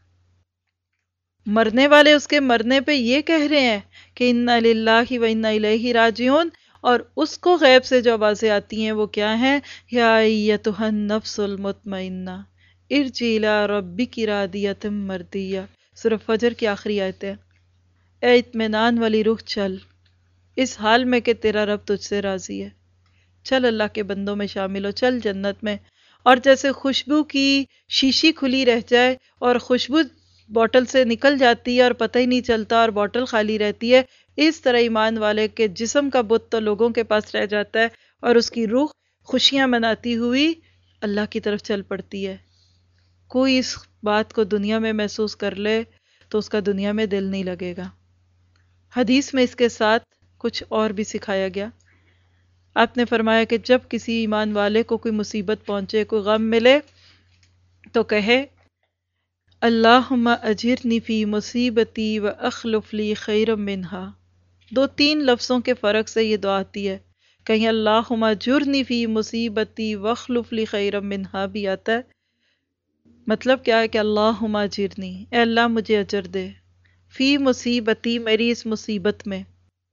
مرنے والے اس کے مرنے پہ یہ کہہ رہے ہیں کہ انا للہ و انا الیہ راجعون، اور اس کو غیب سے جو آوازیں آتی ہیں وہ کیا ہیں؟ یا ایتھا النفس المطمئنہ ارجعی الی ربک راضیۃ مرضیہ، سورہ فجر کی آخری آیت ہے۔ اے اطمینان والی روح، چل اس حال میں کہ تیرا رب تجھ سے راضی ہے، چل اللہ کے بندوں میں شامل ہو، چل جنت میں۔ اور جیسے خوشبو کی شیشی کھلی رہ جائے اور خوشبو بوٹل سے نکل جاتی ہے اور پتہ ہی نہیں چلتا اور بوٹل خالی رہتی ہے، اس طرح ایمان والے کے جسم کا بت تو لوگوں کے پاس رہ جاتا ہے اور اس کی روح خوشیاں مناتی ہوئی اللہ کی طرف چل پڑتی ہے۔ کوئی اس بات کو دنیا میں محسوس کر لے تو اس کا دنیا میں دل نہیں لگے گا۔ حدیث میں اس کے ساتھ کچھ اور بھی سکھایا گیا۔ آپ نے فرمایا کہ جب کسی ایمان والے کو کوئی مصیبت پہنچے، کوئی غم ملے، تو کہے اللہم اجرنی فی مصیبتی و اخلف لی خیرا منہا۔ دو تین لفظوں کے فرق سے یہ دعا آتی ہے، کہیں اللہم اجرنی فی مصیبتی و اخلف لی خیرا منہا بھی آتا ہے۔ مطلب کیا ہے کہ اللہم اجرنی، اے اللہ مجھے اجر دے، فی مصیبتی، میری اس مصیبت میں،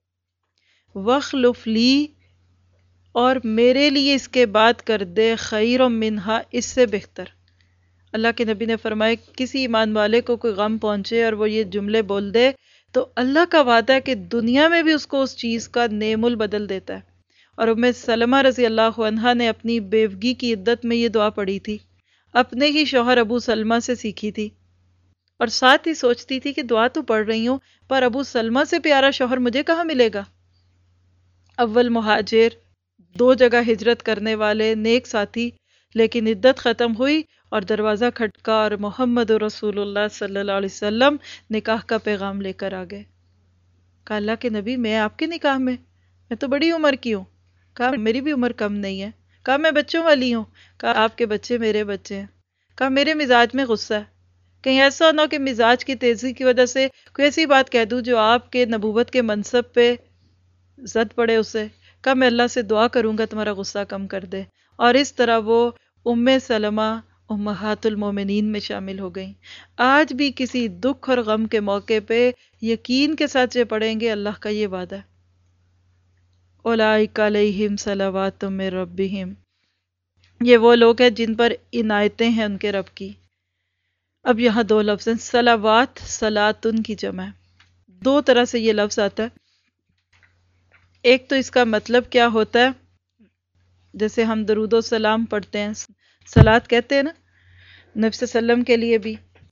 وخلف لی، اور میرے لیے اس کے بعد کر دے خیر منہا، اس سے بہتر۔ اللہ کے نبی نے فرمایا کسی ایمان والے کو کوئی غم پہنچے اور وہ یہ جملے بول دے تو اللہ کا وعدہ ہے کہ دنیا میں بھی اس کو اس چیز کا نعم البدل دیتا ہے۔ اور ام سلمہ رضی اللہ عنہا نے اپنی بیوگی کی عدت میں یہ دعا پڑھی تھی، اپنے ہی شوہر ابو سلمہ سے سیکھی تھی، اور ساتھ ہی سوچتی تھی کہ دعا تو پڑھ رہی ہوں پر ابو سلمہ سے پیارا شوہر مجھے کہاں ملے گا؟ اول مہاجر، دو جگہ ہجرت کرنے والے، نیک ساتھی، لیکن عدت ختم ہوئی اور دروازہ کھٹکا اور محمد رسول اللہ صلی اللہ علیہ وسلم نکاح کا پیغام لے کر آ گئے۔ کہا اللہ کے نبی میں آپ کے نکاح میں، میں تو بڑی عمر کی ہوں۔ کہا میری بھی عمر کم نہیں ہے۔ کہا میں بچوں والی ہوں۔ کہا آپ کے بچے میرے بچے ہیں۔ کہا میرے مزاج میں غصہ ہے، کہیں ایسا نہ ہو کہ مزاج کی تیزی کی وجہ سے کوئی ایسی بات کہہ دوں جو آپ کے نبوت کے منصب پہ زد پڑے اسے۔ کہا میں اللہ سے دعا کروں گا تمہارا غصہ کم کر دے۔ اور اس طرح وہ ام سلمہ امہات المومنین میں شامل ہو گئیں۔ آج بھی کسی دکھ اور غم کے موقع پہ یقین کے ساتھ سے پڑھیں گے اللہ کا یہ وعدہ ہے، اولئک علیہم صلوات من ربہم، یہ وہ لوگ ہیں جن پر عنایتیں ہیں ان کے رب کی۔ اب یہاں دو لفظ ہیں، صلوات، صلاتن کی جمع ہے۔ دو طرح سے یہ لفظ آتا ہے۔ ایک تو اس کا مطلب کیا ہوتا ہے، جیسے ہم درود و سلام پڑھتے ہیں، صلات کہتے ہیں نا نبی صلی اللہ علیہ وسلم کے لیے بھی،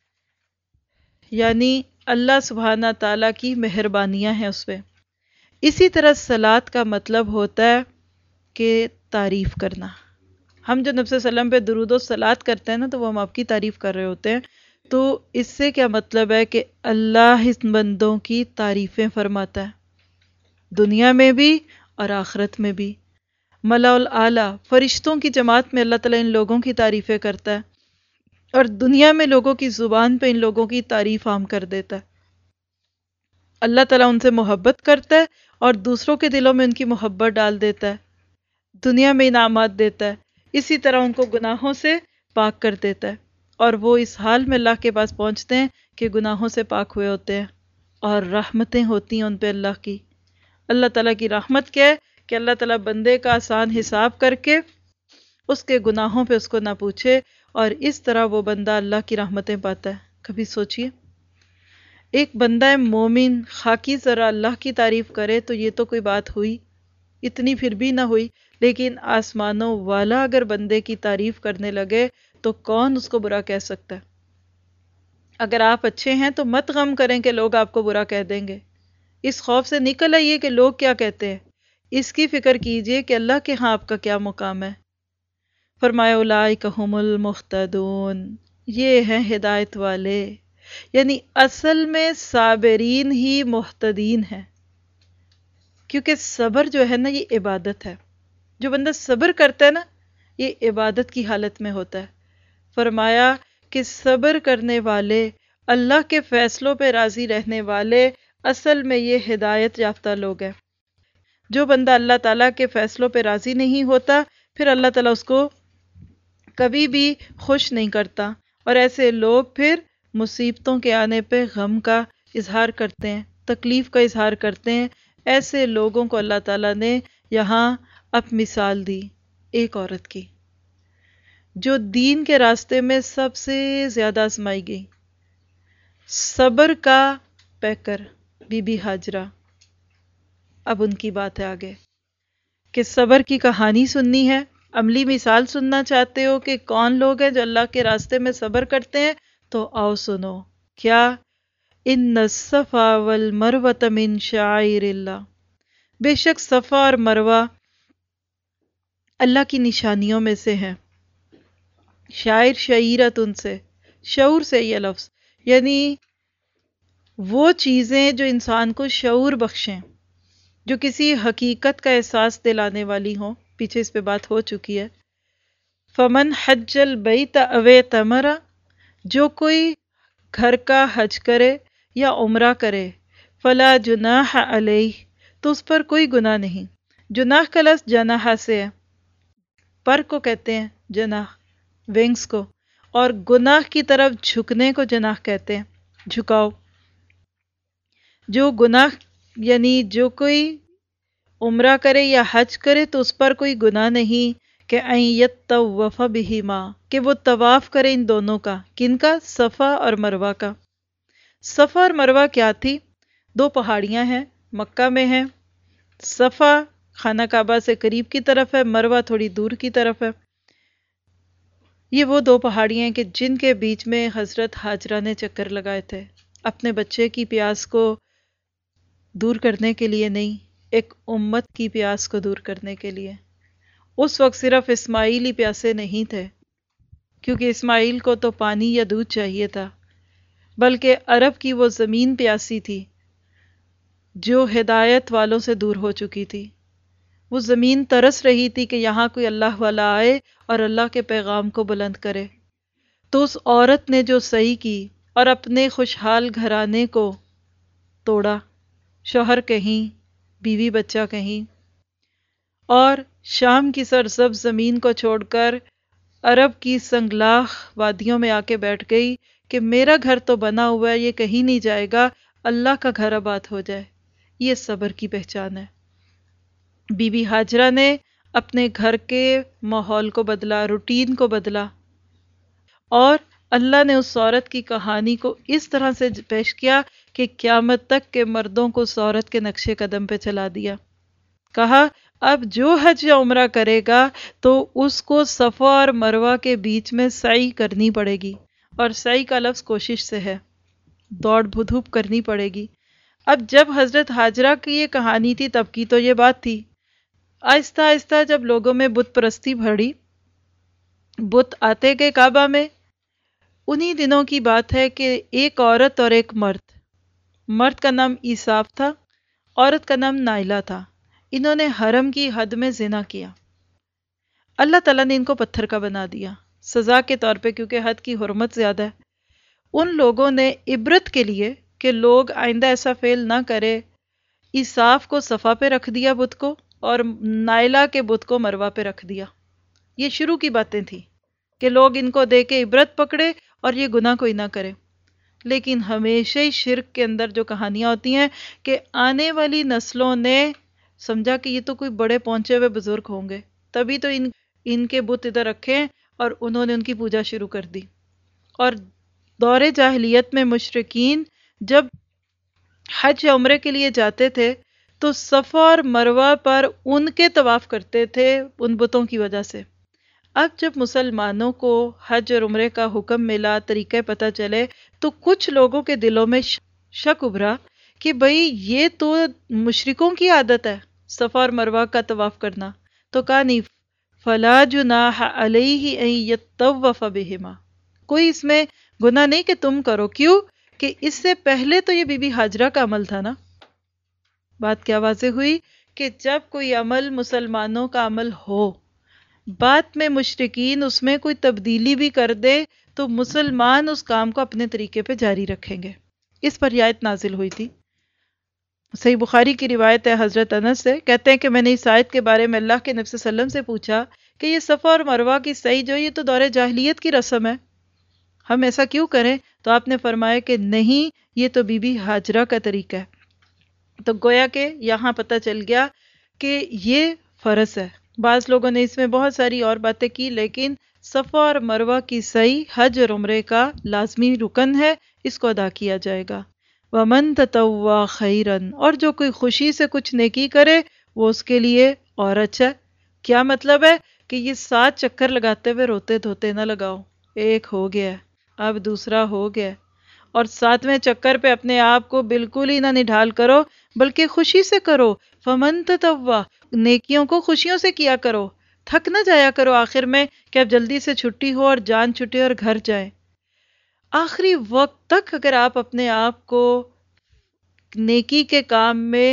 یعنی اللہ سبحانہ تعالیٰ کی مہربانیاں ہیں اس پہ۔ اسی طرح صلات کا مطلب ہوتا ہے کہ تعریف کرنا۔ ہم جو نبی صلی اللہ علیہ وسلم پہ درود و صلات کرتے ہیں نا تو وہ ہم آپ کی تعریف کر رہے ہوتے ہیں۔ تو اس سے کیا مطلب ہے کہ اللہ اس بندوں کی تعریفیں فرماتا ہے، دنیا میں بھی اور آخرت میں بھی۔ ملا الاعلیٰ، فرشتوں کی جماعت میں اللہ تعالیٰ ان لوگوں کی تعریفیں کرتا ہے، اور دنیا میں لوگوں کی زبان پہ ان لوگوں کی تعریف عام کر دیتا ہے۔ اللہ تعالیٰ ان سے محبت کرتا ہے اور دوسروں کے دلوں میں ان کی محبت ڈال دیتا ہے، دنیا میں انعامات دیتا ہے، اسی طرح ان کو گناہوں سے پاک کر دیتا ہے، اور وہ اس حال میں اللہ کے پاس پہنچتے ہیں کہ گناہوں سے پاک ہوئے ہوتے ہیں، اور رحمتیں ہوتی ہیں ان پہ اللہ کی۔ اللہ تعالیٰ کی رحمت کیا ہے کہ اللہ تعالیٰ بندے کا آسان حساب کر کے اس کے گناہوں پہ اس کو نہ پوچھے، اور اس طرح وہ بندہ اللہ کی رحمتیں پاتا ہے۔ کبھی سوچئے ایک بندہ مومن خاکی ذرا اللہ کی تعریف کرے تو یہ تو کوئی بات ہوئی، اتنی پھر بھی نہ ہوئی، لیکن آسمانوں والا اگر بندے کی تعریف کرنے لگے تو کون اس کو برا کہہ سکتا ہے؟ اگر آپ اچھے ہیں تو مت غم کریں کہ لوگ آپ کو برا کہہ دیں گے، اس خوف سے نکل آئیے کہ لوگ کیا کہتے ہیں، اس کی فکر کیجئے کہ اللہ کے ہاں آپ کا کیا مقام ہے۔ فرمایا اولئک ھم المہتدون، یہ ہیں ہدایت والے، یعنی اصل میں صابرین ہی محتدین ہیں، کیونکہ صبر جو ہے نا یہ عبادت ہے۔ جو بندہ صبر کرتا ہے نا یہ عبادت کی حالت میں ہوتا ہے۔ فرمایا کہ صبر کرنے والے اللہ کے فیصلوں پہ راضی رہنے والے اصل میں یہ ہدایت یافتہ لوگ ہیں۔ جو بندہ اللہ تعالیٰ کے فیصلوں پہ راضی نہیں ہوتا پھر اللہ تعالیٰ اس کو کبھی بھی خوش نہیں کرتا، اور ایسے لوگ پھر مصیبتوں کے آنے پہ غم کا اظہار کرتے ہیں، تکلیف کا اظہار کرتے ہیں۔ ایسے لوگوں کو اللہ تعالیٰ نے یہاں اب مثال دی ایک عورت کی جو دین کے راستے میں سب سے زیادہ آزمائی گئی، صبر کا پیکر بی بی ہاجرہ۔ اب ان کی بات ہے آگے کہ صبر کی کہانی سننی ہے، عملی مثال سننا چاہتے ہو کہ کون لوگ ہیں جو اللہ کے راستے میں صبر کرتے ہیں، تو آؤ سنو کیا، ان الصفا والمروۃ من شعائر اللہ، بے شک صفا اور مروہ اللہ کی نشانیوں میں سے ہیں۔ شاعر شعیرت ان سے، شعور سے یہ لفظ، یعنی وہ چیزیں جو انسان کو شعور بخشیں، جو کسی حقیقت کا احساس دلانے والی ہوں، پیچھے اس پہ بات ہو چکی ہے۔ فمن حج البیت او اعتمر، جو کوئی گھر کا حج کرے یا عمرہ کرے، فلا جناح علیہ، تو اس پر کوئی گناہ نہیں۔ جناح کا لفظ جناح سے ہے، پر کو کہتے ہیں جناح، ونگز کو، اور گناہ کی طرف جھکنے کو جناح کہتے ہیں، جھکاؤ۔ جو گناہ یعنی جو کوئی عمرہ کرے یا حج کرے تو اس پر کوئی گناہ نہیں کہ ان یطوف بہما، کہ وہ طواف کرے ان دونوں کا، کن کا؟ صفا اور مروہ کا۔ صفا اور مروہ کیا تھی؟ دو پہاڑیاں ہیں، مکہ میں ہیں۔ صفا خانہ کعبہ سے قریب کی طرف ہے، مروہ تھوڑی دور کی طرف ہے۔ یہ وہ دو پہاڑیاں ہیں کہ جن کے بیچ میں حضرت ہاجرہ نے چکر لگائے تھے، اپنے بچے کی پیاس کو دور کرنے کے لیے نہیں، ایک امت کی پیاس کو دور کرنے کے لیے۔ اس وقت صرف اسماعیل ہی پیاسے نہیں تھے، کیونکہ اسماعیل کو تو پانی یا دودھ چاہیے تھا، بلکہ عرب کی وہ زمین پیاسی تھی جو ہدایت والوں سے دور ہو چکی تھی۔ وہ زمین ترس رہی تھی کہ یہاں کوئی اللہ والا آئے اور اللہ کے پیغام کو بلند کرے۔ تو اس عورت نے جو صحیح کی اور اپنے خوشحال گھرانے کو توڑا، شوہر کہیں، بیوی بچہ کہیں، اور شام کی سرسبز زمین کو چھوڑ کر عرب کی سنگلاخ وادیوں میں آ کے بیٹھ گئی کہ میرا گھر تو بنا ہوا ہے، یہ کہیں نہیں جائے گا، اللہ کا گھر آباد ہو جائے۔ یہ صبر کی پہچان ہے۔ بی بی ہاجرہ نے اپنے گھر کے ماحول کو بدلا، روٹین کو بدلا، اور اللہ نے اس عورت کی کہانی کو اس طرح سے پیش کیا کہ قیامت تک کے مردوں کو اس عورت کے نقش قدم پہ چلا دیا۔ کہا اب جو حج یا عمرہ کرے گا تو اس کو صفا اور مروہ کے بیچ میں سعی کرنی پڑے گی، اور سعی کا لفظ کوشش سے ہے، دوڑ دھوپ کرنی پڑے گی۔ اب جب حضرت ہاجرہ کی یہ کہانی تھی تب کی تو یہ بات تھی۔ آہستہ آہستہ جب لوگوں میں بت پرستی بڑھی، بت آتے گئے کعبہ میں، انہی دنوں کی بات ہے کہ ایک عورت اور ایک مرد، مرد کا نام ایصاف تھا، عورت کا نام نائلہ تھا، انہوں نے حرم کی حد میں زنا کیا۔ اللہ تعالیٰ نے ان کو پتھر کا بنا دیا سزا کے طور پہ، کیونکہ حد کی حرمت زیادہ ہے۔ ان لوگوں نے عبرت کے لیے کہ لوگ آئندہ ایسا فعل نہ کرے، ایصاف کو صفا پہ رکھ دیا بت کو، اور نائلہ کے بت کو مروہ پہ رکھ دیا۔ یہ شروع کی باتیں تھیں کہ لوگ ان کو دیکھ کے عبرت پکڑے اور یہ گناہ کوئی نہ کرے۔ لیکن ہمیشہ ہی شرک کے اندر جو کہانیاں ہوتی ہیں کہ آنے والی نسلوں نے سمجھا کہ یہ تو کوئی بڑے پہنچے ہوئے بزرگ ہوں گے، تبھی تو ان ان کے بت ادھر رکھے، اور انہوں نے ان کی پوجا شروع کر دی۔ اور دور جاہلیت میں مشرکین جب حج یا عمرے کے لیے جاتے تھے تو صفا اور مروہ پر ان کے طواف کرتے تھے ان بتوں کی وجہ سے۔ اب جب مسلمانوں کو حج اور عمرے کا حکم ملا، طریقے پتہ چلے، تو کچھ لوگوں کے دلوں میں شک ابھرا کہ بھئی یہ تو مشرکوں کی عادت ہے صفا اور مروہ کا طواف کرنا، تو کہا نہیں، فلا جناح علیہ ان یطوف بہما، کوئی اس میں گناہ نہیں کہ تم کرو۔ کیوں؟ کہ اس سے پہلے تو یہ بی بی ہاجرہ کا عمل تھا نا۔ بات کیا واضح ہوئی کہ جب کوئی عمل مسلمانوں کا عمل ہو، بعد میں مشرکین اس میں کوئی تبدیلی بھی کر دے تو مسلمان اس کام کو اپنے طریقے پہ جاری رکھیں گے. اس پر یہ آیت نازل ہوئی تھی. صحیح بخاری کی روایت ہے حضرت انس سے، کہتے ہیں کہ میں نے اس آیت کے بارے میں اللہ کے نبی صلی اللہ علیہ وسلم سے پوچھا کہ یہ صفا اور مروہ کی سعی جو یہ تو دور جاہلیت کی رسم ہے، ہم ایسا کیوں کریں؟ تو آپ نے فرمایا کہ نہیں، یہ تو بی بی ہاجرہ کا طریقہ ہے. تو گویا کہ یہاں پتہ چل گیا کہ یہ فرض ہے. بعض لوگوں نے اس میں بہت ساری اور باتیں کی، لیکن صفا اور مروہ کی سعی حج اور عمرے کا لازمی رکن ہے، اس کو ادا کیا جائے گا. وَمَن تَطَوَّعَ خَيْرًا، اور جو کوئی خوشی سے کچھ نیکی کرے وہ اس کے لیے اور اچھا ہے. کیا مطلب ہے؟ کہ یہ سات چکر لگاتے ہوئے روتے دھوتے نہ لگاؤ. ایک ہو گیا ہے، اب دوسرا ہو گیا ہے، اور ساتویں چکر پہ اپنے آپ کو بالکل ہی نہ نڈھال کرو بلکہ خوشی سے کرو. فَمَن تَطَوَّعَ، نیکیوں کو خوشیوں سے کیا کرو، تھک نہ جایا کرو آخر میں کہ اب جلدی سے چھٹی ہو اور جان چھٹے اور گھر جائیں. آخری وقت تک اگر آپ اپنے آپ کو نیکی کے کام میں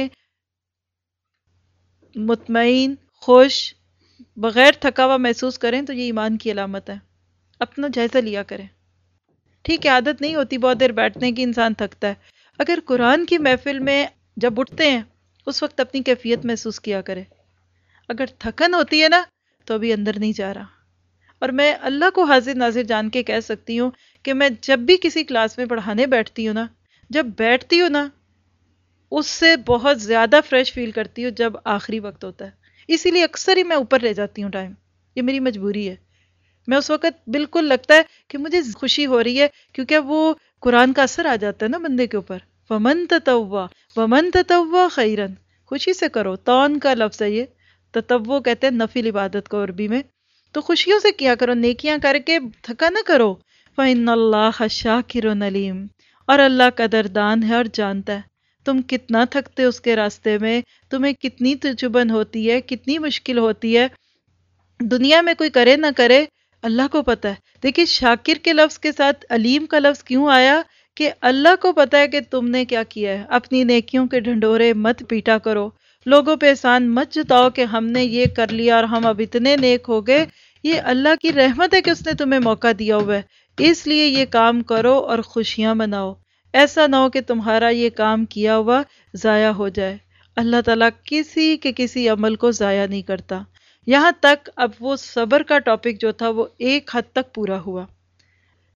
مطمئن، خوش، بغیر تھکا ہوا محسوس کریں تو یہ ایمان کی علامت ہے. اپنا جائزہ لیا کریں. ٹھیک ہے، عادت نہیں ہوتی بہت دیر بیٹھنے کی، انسان تھکتا ہے. اگر قرآن کی محفل میں جب اٹھتے ہیں اس وقت اپنی کیفیت محسوس کیا کریں. اگر تھکن ہوتی ہے نا تو ابھی اندر نہیں جا رہا. اور میں اللہ کو حاضر ناظر جان کے کہہ سکتی ہوں کہ میں جب بھی کسی کلاس میں پڑھانے بیٹھتی ہوں نا، جب بیٹھتی ہوں نا اس سے بہت زیادہ فریش فیل کرتی ہوں جب آخری وقت ہوتا ہے. اسی لیے اکثر ہی میں اوپر لے جاتی ہوں ٹائم، یہ میری مجبوری ہے. میں اس وقت بالکل لگتا ہے کہ مجھے خوشی ہو رہی ہے کیونکہ وہ قرآن کا اثر آ جاتا ہے نا بندے کے اوپر. وَمَن تَطَوَّعَ وَمَن تَطَوَّعَ خَيْرًا، خوشی سے کرو. تون کا لفظ ہے یہ، تطوع کہتے ہیں نفل عبادت کو عربی میں. تو خوشیوں سے کیا کرو، نیکیاں کر کے تھکا نہ کرو. فَإِنَّ اللَّهَ شَاكِرٌ عَلِيمٌ، اور اللہ قدردان ہے اور جانتا ہے تم کتنا تھکتے اس کے راستے میں، تمہیں کتنی تجبن ہوتی ہے، کتنی مشکل ہوتی ہے. دنیا میں کوئی کرے نہ کرے، اللہ کو پتہ ہے. دیکھیں شاکر کے لفظ کے ساتھ علیم کا لفظ کیوں آیا؟ کہ اللہ کو پتہ ہے کہ تم نے کیا کیا ہے. اپنی نیکیوں کے ڈھنڈورے مت پیٹا کرو، لوگوں پہ احسان مت جتاؤ کہ ہم نے یہ کر لیا اور ہم اب اتنے نیک ہو گئے. یہ اللہ کی رحمت ہے کہ اس نے تمہیں موقع دیا ہوا ہے، اس لیے یہ کام کرو اور خوشیاں مناؤ. ایسا نہ ہو کہ تمہارا یہ کام کیا ہوا ضائع ہو جائے. اللہ تعالیٰ کسی کے کسی عمل کو ضائع نہیں کرتا. یہاں تک اب وہ صبر کا ٹاپک جو تھا وہ ایک حد تک پورا ہوا.